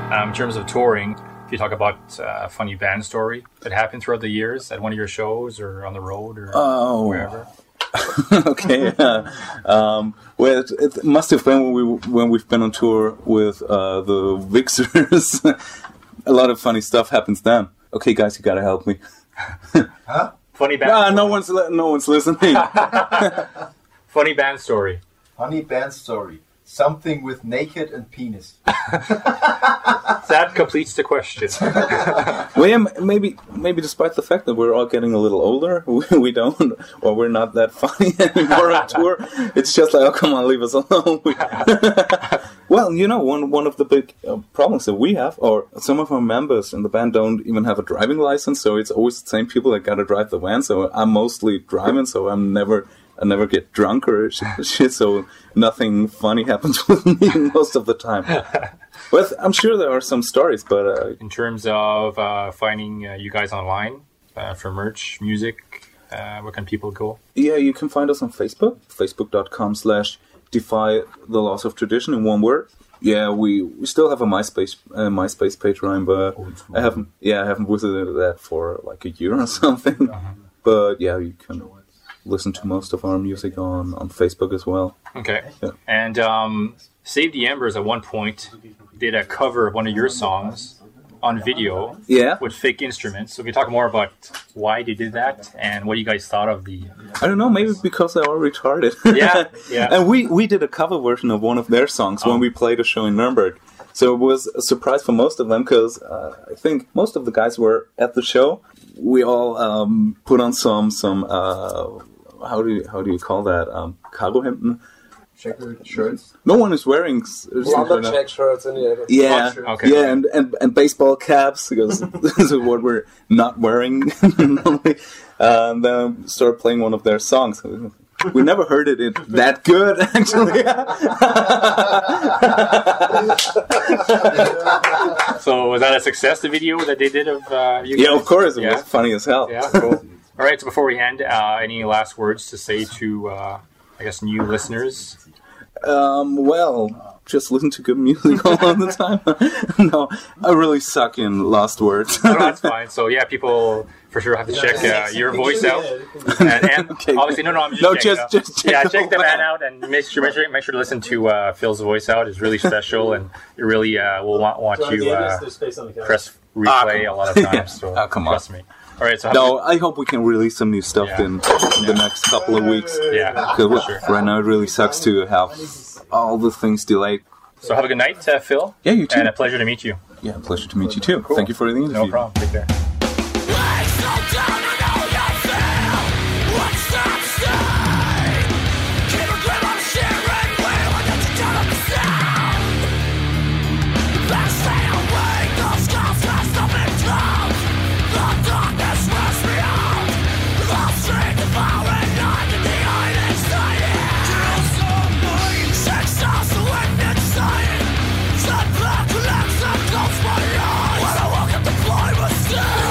In terms of touring, if you talk about a funny band story that happened throughout the years at one of your shows or on the road or wherever. Okay. Well, it must have been when we've been on tour with the Vixers. A lot of funny stuff happens then. Okay, guys, you gotta help me. Huh? Funny band. No one's listening. Funny band story. Funny band story. Something with naked and penis. That completes the question. Well, yeah, maybe despite the fact that we're all getting a little older, we don't, or we're not that funny anymore on tour. It's just like, oh, come on, leave us alone. Well, you know, one of the big problems that we have, or some of our members in the band don't even have a driving license, so it's always the same people that gotta drive the van. So I'm mostly driving, so I never get drunk or shit, so nothing funny happens with me most of the time. Well, I'm sure there are some stories, but... In terms of finding you guys online for merch, music, where can people go? Yeah, you can find us on Facebook, facebook.com/defy the laws of tradition in one word. Yeah, we still have a MySpace page, Ryan, but I haven't visited that for like a year or something. But yeah, you can listen to most of our music on Facebook as well. Okay. Yeah. And Save the Embers at one point did a cover of one of your songs on video with fake instruments. So we talk more about why they did that and what you guys thought of the... I don't know, maybe because they are retarded. Yeah. And we did a cover version of one of their songs when we played a show in Nuremberg. So it was a surprise for most of them because I think most of the guys were at the show. We all put on some how do you call that? Cargohemden? Checkered shirts. No one is wearing check shirts and and baseball caps because this is what we're not wearing normally. And then start playing one of their songs. We never heard it that good, actually. So was that a success, the video that they did of you guys? Yeah, of course. It was funny as hell. Yeah, cool. All right, so before we end, any last words to say to, I guess, new listeners? Well, just listen to good music all the time. No, I really suck in last words. No, that's fine. So, yeah, people for sure have to check your voice out. And Okay. obviously, I'm just check the band out and make sure to listen to Phil's voice out. It's really special, and you really will want you press replay a lot of times. So come on. Trust me. All right, so I hope we can release some new stuff in the next couple of weeks. Yeah, because sure. Right now it really sucks to have all the things delayed. So have a good night, Phil. Yeah, you too. And a pleasure to meet you. Yeah, pleasure to meet you too. Cool. Thank you for the interview. No problem. Take care. When I walk up the floor,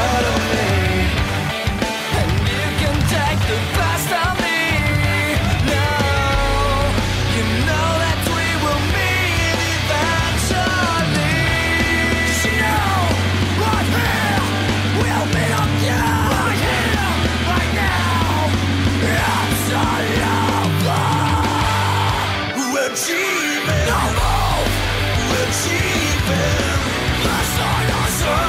inside of me. And you can take the best of me. Now you know that we will meet eventually. 'Cause you know right here we'll meet again. Right here, right now. It's all over. We're achieving. No move. We're achieving. Last night I saw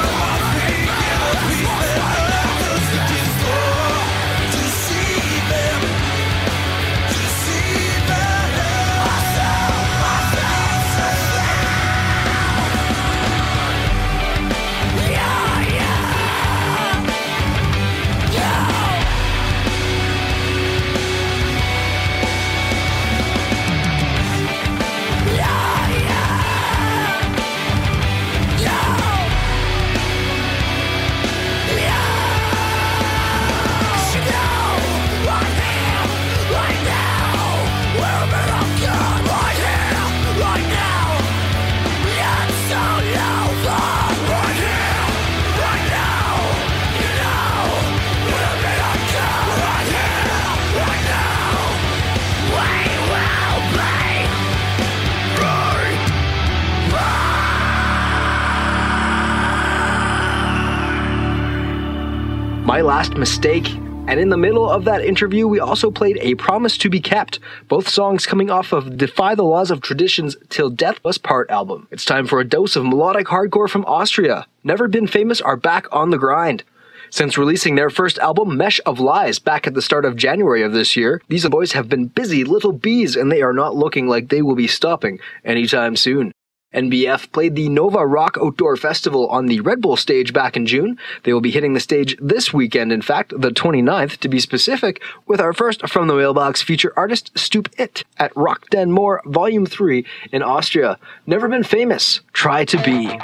My Last Mistake. And in the middle of that interview, we also played A Promise to Be Kept, both songs coming off of Defy the Laws of Tradition's Till Death Us Part album. It's time for a dose of melodic hardcore from Austria. Never Been Famous are back on the grind. Since releasing their first album, Mesh of Lies, back at the start of January of this year, these boys have been busy little bees, and they are not looking like they will be stopping anytime soon. NBF played the Nova Rock Outdoor Festival on the Red Bull stage back in June. They will be hitting the stage this weekend, in fact, the 29th to be specific, with our first From the Mailbox feature artist, Stoop It, at Rock Den Moor Volume 3 in Austria. Never Been Famous, Try to Be.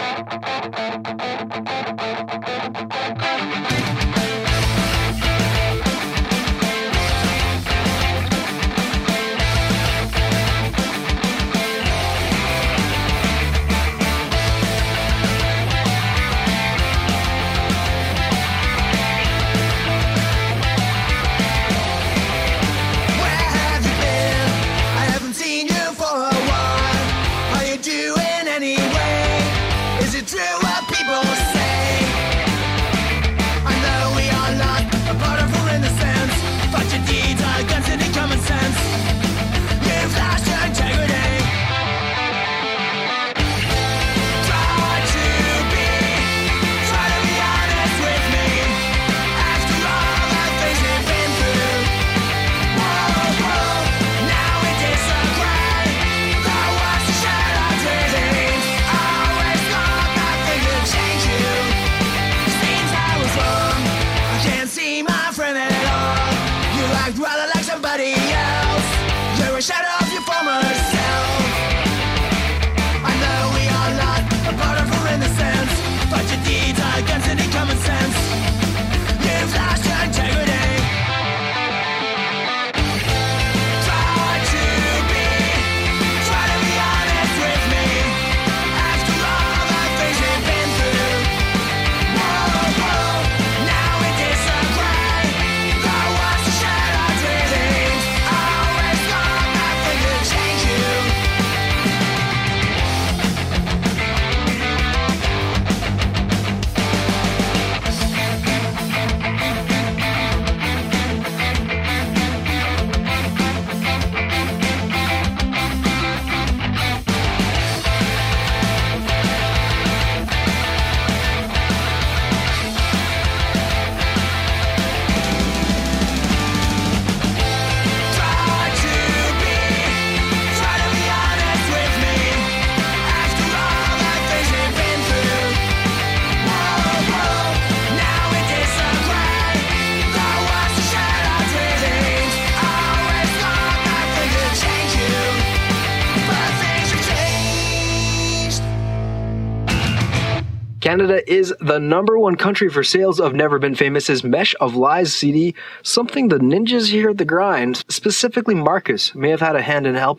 Canada is the #1 country for sales of Never Been Famous's Mesh of Lies CD, something the ninjas here at the grind, specifically Marcus, may have had a hand in helping.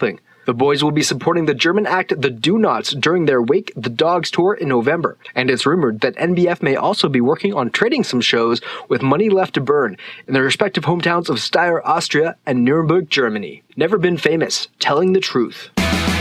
The boys will be supporting the German act The Do Nots during their Wake the Dogs tour in November, and it's rumored that NBF may also be working on trading some shows with money left to burn in their respective hometowns of Steyr, Austria, and Nuremberg, Germany. Never Been Famous, telling the truth.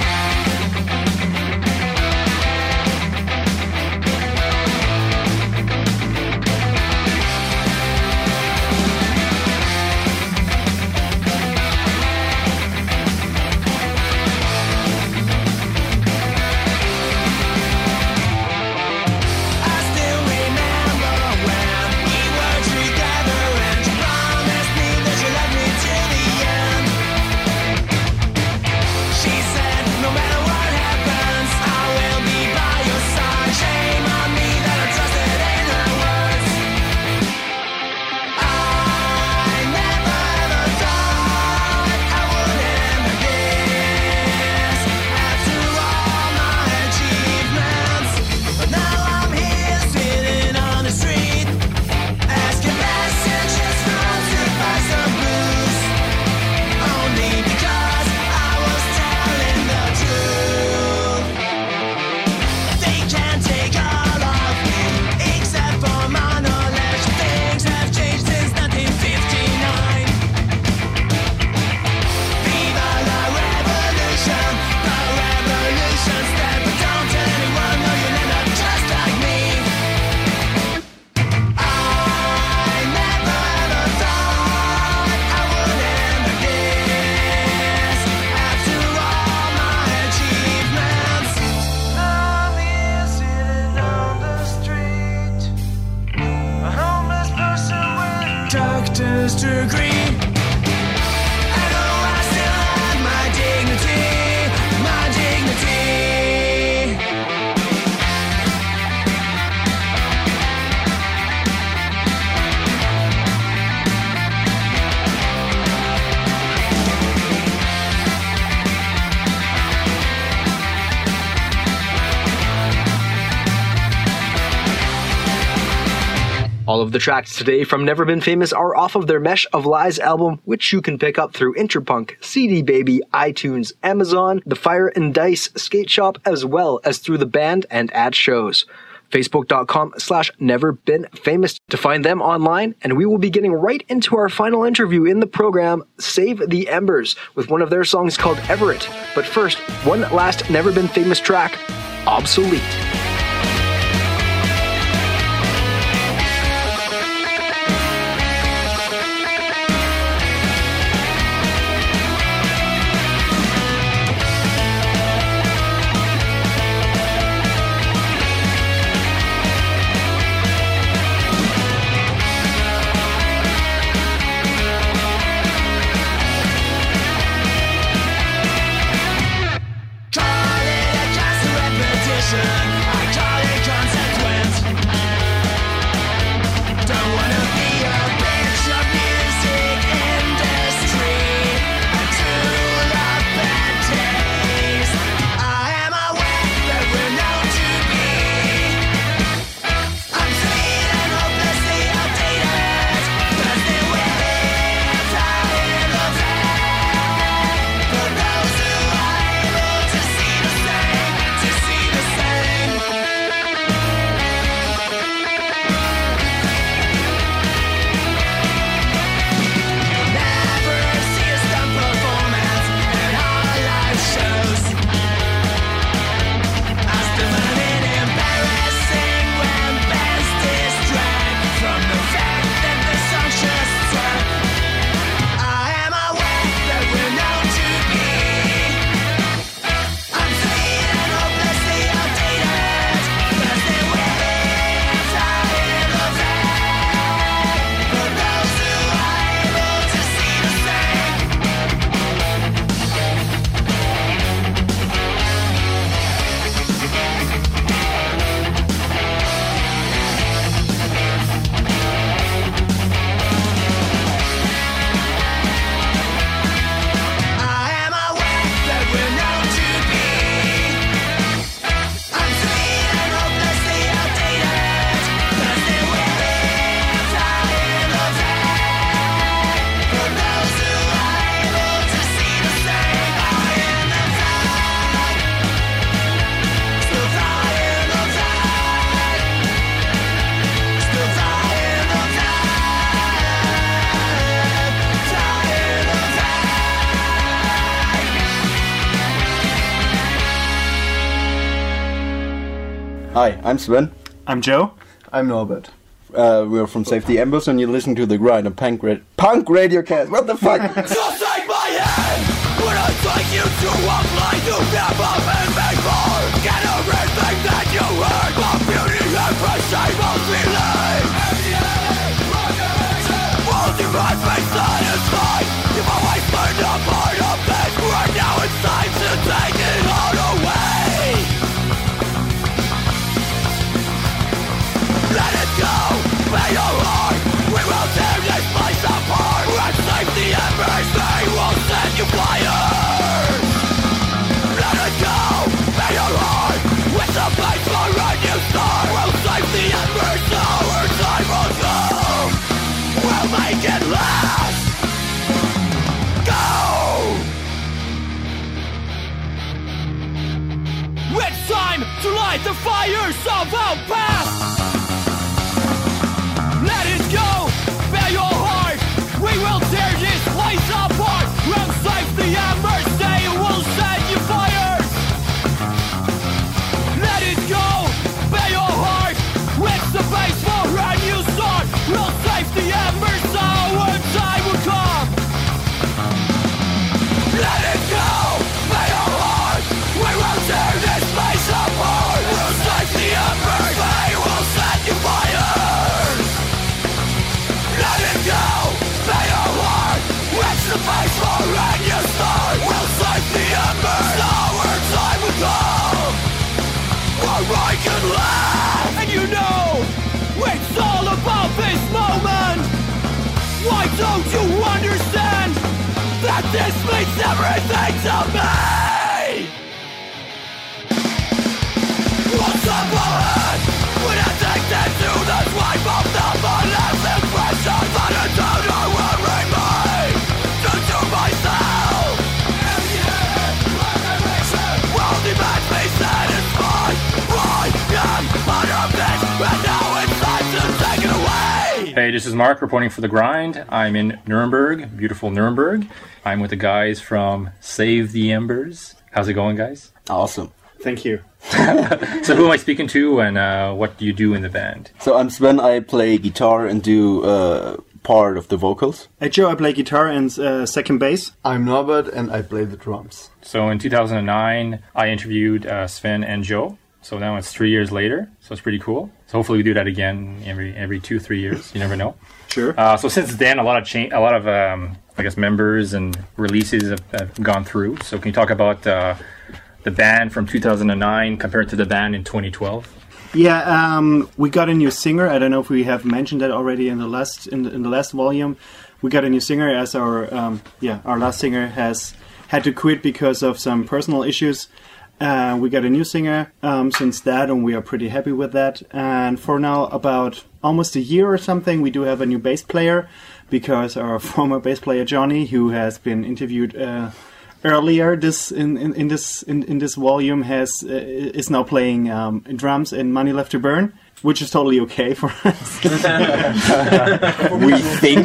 Doctor's degree. I know I still have my dignity, my dignity. All of the tracks today from Never Been Famous are off of their Mesh of Lies album, which you can pick up through Interpunk, CD Baby, iTunes, Amazon, the Fire and Dice skate shop, as well as through the band and at shows. Facebook.com/NeverBeenFamous to find them online, and we will be getting right into our final interview in the program, Save the Embers, with one of their songs called Everett. But first, one last Never Been Famous track, Obsolete. Call it a cast of repetition. Hi, I'm Sven. I'm Joe. I'm Norbert. We're from Save the Embers, and you're listening to the Grind on Punk Radio Cast. What the fuck? Just take my hand when I take you to a place you've never been before. Get everything that you heard, my beauty and perceivable feeling. Won't you must be satisfied? You've always been a part of this. Right now it's time to take it all away. Let it go, may your heart. We will tear this place apart. And save the embers, they will set you fire. Let it go, may your heart. With the place for a new start. We'll save the embers, our time will come. We'll make it last. Go! It's time to light the fires of our past. Let it go, bear your heart. We will tear this place apart. We'll save the embers, they will set you fires. Let it go, bear your heart. It's the base for a new start. We'll save the embers, our time will come. Let it go, bear your heart. We will tear this place apart. We'll save the embers, they will set you fires. Let it go, may your heart. It's the place for a new start. We'll save the embers, our time will come. Or I can laugh. And you know, it's all about this moment. Why don't you understand that this means everything to me? What's up ahead? When I take that to the swipe of the last impression that a donor will remain true to myself. Will demand me satisfied. I am part of this, and now it's time to take it away. Hey, this is Mark reporting for The Grind. I'm in Nuremberg, beautiful Nuremberg. I'm with the guys from Save the Embers. How's it going, guys? Awesome. Thank you. So who am I speaking to, and what do you do in the band? So I'm Sven. I play guitar and do part of the vocals. Hey Joe, I play guitar and second bass. I'm Norbert and I play the drums. So in 2009, I interviewed Sven and Joe. So now it's 3 years later. So it's pretty cool. So hopefully we do that again every 2-3 years. You never know. Sure. So since then, a lot of I guess members and releases have gone through. So can you talk about the band from 2009 compared to the band in 2012? Yeah, we got a new singer. I don't know if we have mentioned that already in the last volume. We got a new singer as our last singer has had to quit because of some personal issues. We got a new singer since that, and we are pretty happy with that. And for now, about almost a year or something, we do have a new bass player because our former bass player Johnny, who has been interviewed earlier in this volume, is now playing drums in Money Left to Burn, which is totally okay for us. We think.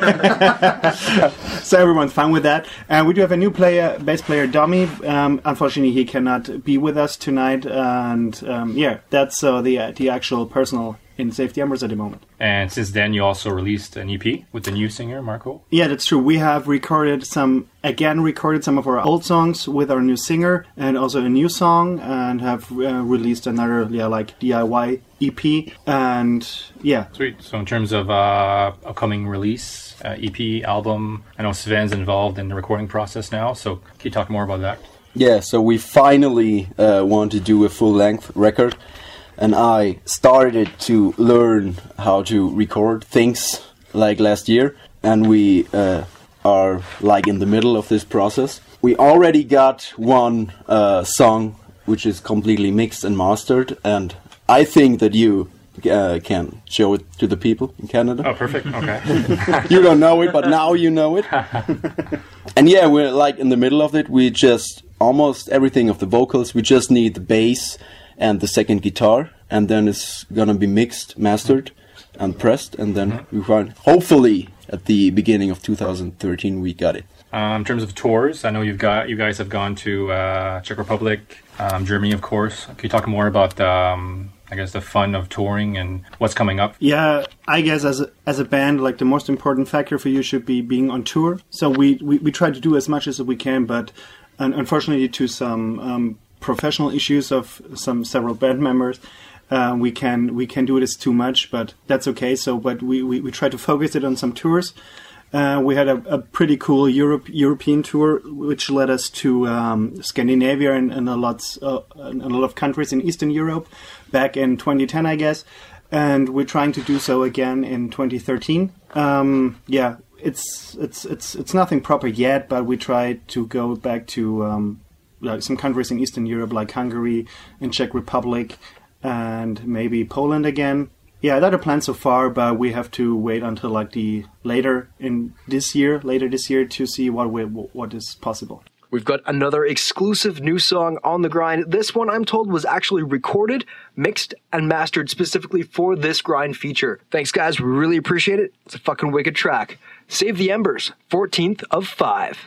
So everyone's fine with that. And we do have a new bass player, Domi. Unfortunately, he cannot be with us tonight. And that's the actual personal in Save the Embers at the moment. And since then, you also released an EP with the new singer, Marco? Yeah, that's true. We have recorded some of our old songs with our new singer and also a new song, and have released another DIY EP. And yeah. Sweet. So in terms of upcoming release, EP, album, I know Sven's involved in the recording process now, so can you talk more about that? Yeah, so we finally want to do a full-length record. And I started to learn how to record things like last year. And we are like in the middle of this process. We already got one song which is completely mixed and mastered. And I think that you can show it to the people in Canada. Oh, perfect. Okay. You don't know it, but now you know it. And yeah, we're like in the middle of it. We just almost everything of the vocals. We just need the bass and the second guitar, and then it's gonna be mixed, mastered, and pressed, and then we find, hopefully, at the beginning of 2013, we got it. In terms of tours, I know you guys have gone to Czech Republic, Germany, of course. Can you talk more about, I guess, the fun of touring and what's coming up? Yeah, I guess as a band, like the most important factor for you should be being on tour. So we try to do as much as we can, but unfortunately, due to some professional issues of several band members, we can do this too much, but that's okay. So, but we try to focus it on some tours. We had a pretty cool European tour, which led us to Scandinavia and a lot of countries in Eastern Europe back in 2010, I guess. And we're trying to do so again in 2013. Yeah, it's nothing proper yet, but we try to go back to like some countries in Eastern Europe, like Hungary and Czech Republic, and maybe Poland again. Yeah, that are planned so far, but we have to wait until like the later this year to see what is possible. We've got another exclusive new song on the grind. This one, I'm told, was actually recorded, mixed, and mastered specifically for this grind feature. Thanks, guys. We really appreciate it. It's a fucking wicked track. Save the Embers, 14th of 5.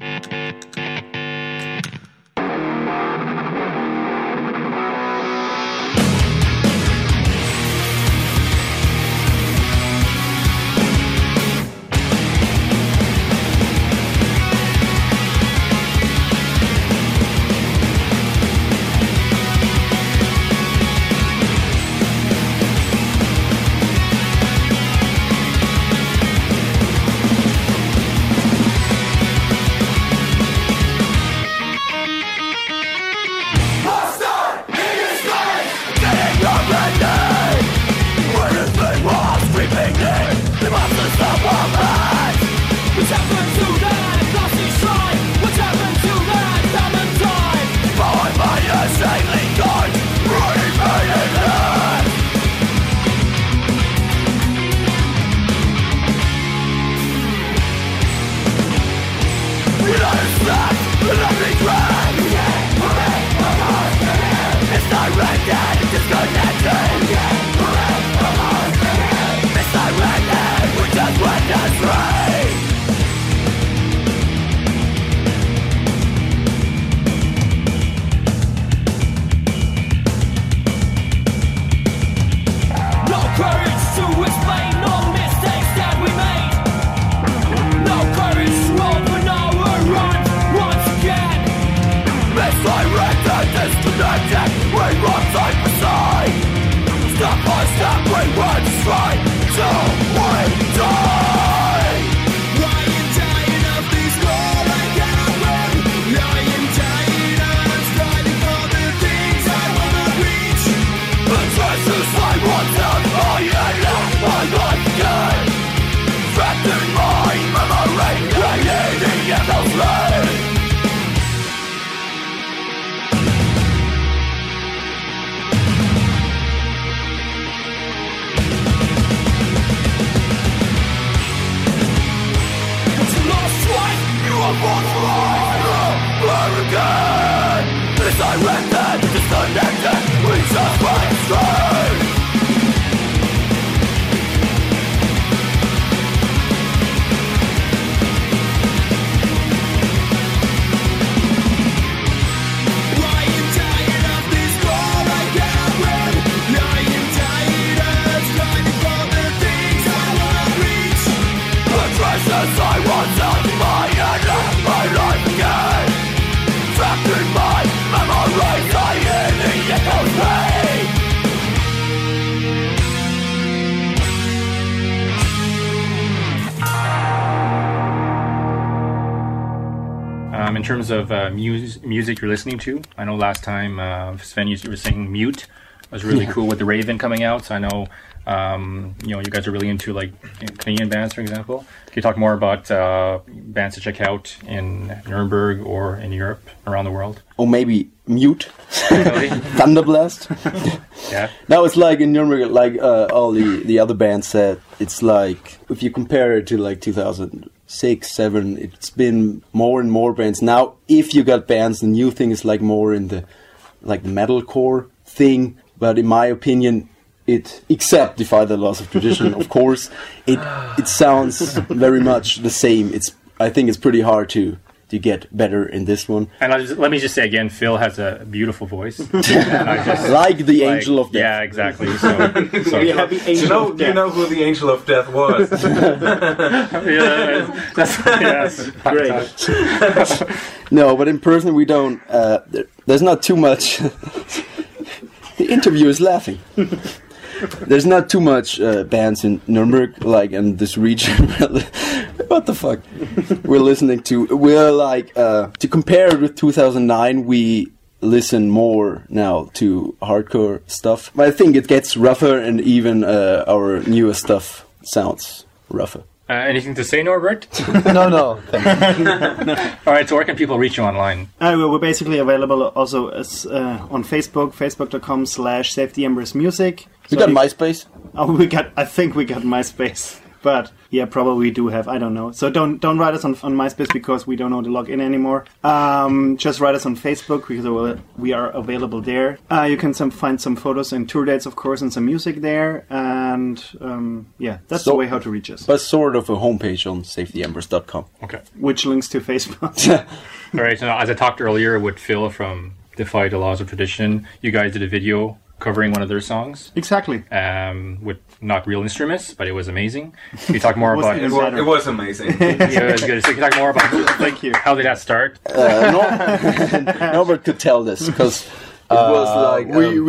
In terms of music you're listening to, I know last time Sven, you were saying Mute was really cool with the Raven coming out. So I know you guys are really into like Canadian bands, for example. Can you talk more about bands to check out in Nuremberg or in Europe, around the world? Or maybe Mute, Thunderblast. Yeah. Now it's like in Nuremberg, like all the other bands said, it's like if you compare it to like 2006, 7, it's been more and more bands. Now, if you got bands, the new thing is like more in the like metalcore thing. But in my opinion, except Defy the Laws of Tradition, of course, it sounds very much the same. I think it's pretty hard to to get better in this one. And let me just say again, Phil has a beautiful voice. And I just, like the Angel of Death. Yeah, exactly. So do you know who the Angel of Death was? yes, Great. No, but in person we don't. There's not too much. The interview is laughing. There's not too much bands in Nuremberg, like in this region. What the fuck? We're listening to. We're like to compare it with 2009. We listen more now to hardcore stuff. But I think it gets rougher, and even our newest stuff sounds rougher. Anything to say, Norbert? No. All right, so where can people reach you online? We're basically available also as, on Facebook, facebook.com/SafeTheEmbersMusic. We got MySpace. Oh, I think we got MySpace. But yeah, probably we do have. I don't know. So don't write us on MySpace because we don't know the login anymore. Just write us on Facebook because we are available there. You can find some photos and tour dates, of course, and some music there. And yeah, that's the way how to reach us. But sort of a homepage on SafeTheEmbers.com. Okay. Which links to Facebook. All right. So as I talked earlier with Phil from Defy the Laws of Tradition, you guys did a video covering one of their songs. Exactly. With not real instruments, but it was amazing. Can you talk more about it? It was amazing. Yeah, it was good. So can you talk more about Thank you. How did that start? Norbert could tell this because it was like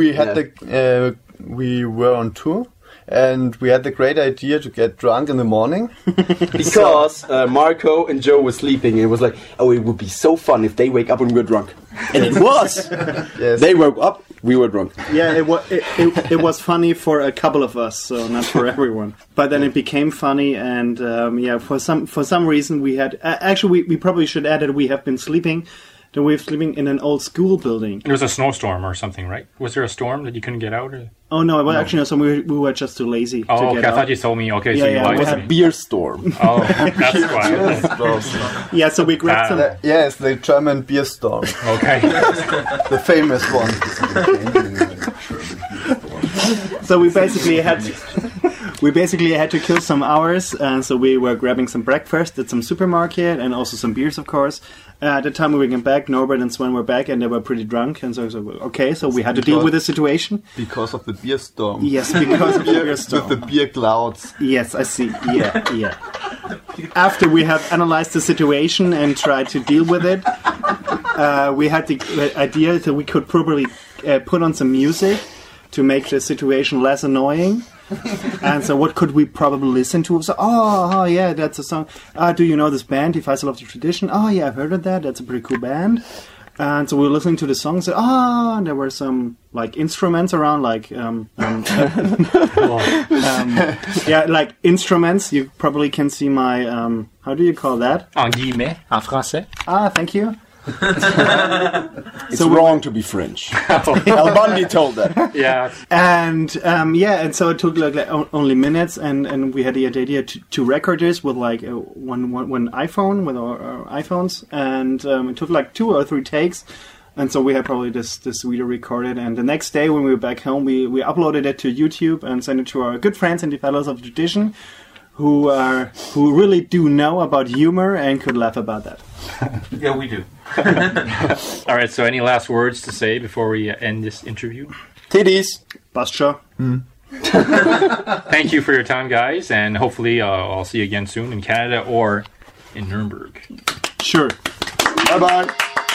we were on tour. And we had the great idea to get drunk in the morning. Because Marco and Joe were sleeping, and it was like, oh, it would be so fun if they wake up and we were drunk. And it was! Yes. They woke up, we were drunk. Yeah, it was funny for a couple of us, so not for everyone. But then it became funny, and yeah, for some reason we had... actually, we probably should add that we have been sleeping... Then we were sleeping in an old school building. There was a snowstorm or something, right? Was there a storm that you couldn't get out? Or? Oh no, well, actually no. So we were just too lazy. Oh, to okay. get I out. thought you told me. Okay, Yeah, so you yeah, lied It was to a me. beer storm. Oh, that's why. Yeah, so we grabbed some. Yes, the German beer storm. Okay. The famous one. So we basically had to kill some hours, and so we were grabbing some breakfast at some supermarket and also some beers, of course. At the time we came back, Norbert and Sven were back, and they were pretty drunk, and so we had to deal with the situation. Because of the beer storm. Yes, because of the beer storm. With the beer clouds. Yes, I see. Yeah. After we have analyzed the situation and tried to deal with it, we had the idea that we could probably put on some music to make the situation less annoying. And so what could we probably listen to? So, oh yeah, that's a song. Do you know this band, Defy the Laws of Tradition? Oh yeah, I've heard of that. That's a pretty cool band. And so we were listening to the song. So, and there were some like instruments around, like yeah, like instruments. You probably can see my how do you call that? En guillemets, en français. Thank you. It's wrong to be French. Al Bundy told that. Yeah. And and so it took like only minutes, and we had the idea to record this with like one iPhone with our iPhones, and it took like 2 or 3 takes. And so we had probably this video recorded, and the next day when we were back home, we uploaded it to YouTube and sent it to our good friends in the Fellows of Tradition, who really do know about humor and could laugh about that. Yeah, we do. All right, so any last words to say before we end this interview? Titties. Bascha. Thank you for your time, guys, and hopefully I'll see you again soon in Canada or in Nuremberg. Sure. Bye-bye.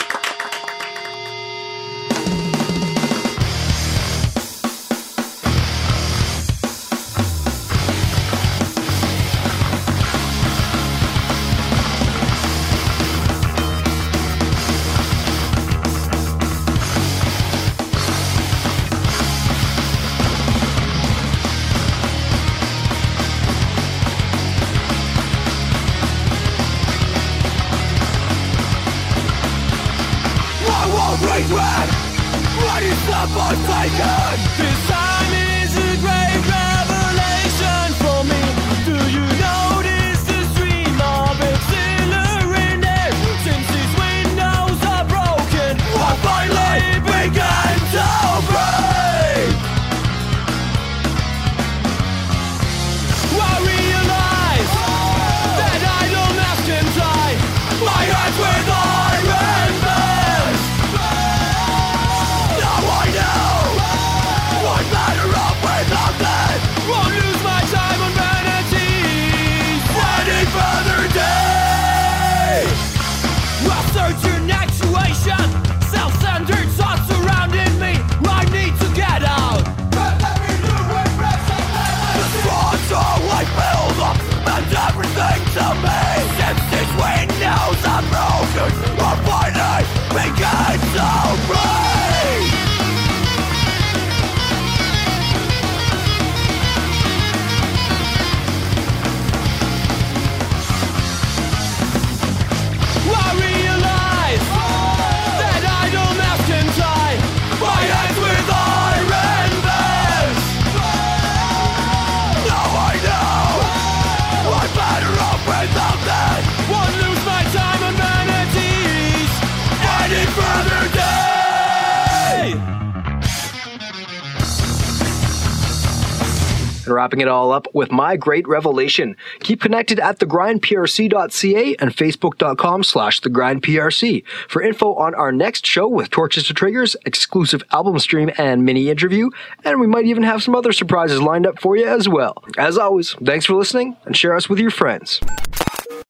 This time is a great revelation for me. Do you notice the stream of exhilaration? Since these windows are broken, I finally began to break. I realize that idleness can dry my hands with all And wrapping it all up with my great revelation. Keep connected at thegrindprc.ca and facebook.com/thegrindprc for info on our next show with Torches to Triggers, exclusive album stream and mini interview, and we might even have some other surprises lined up for you as well. As always, thanks for listening and share us with your friends.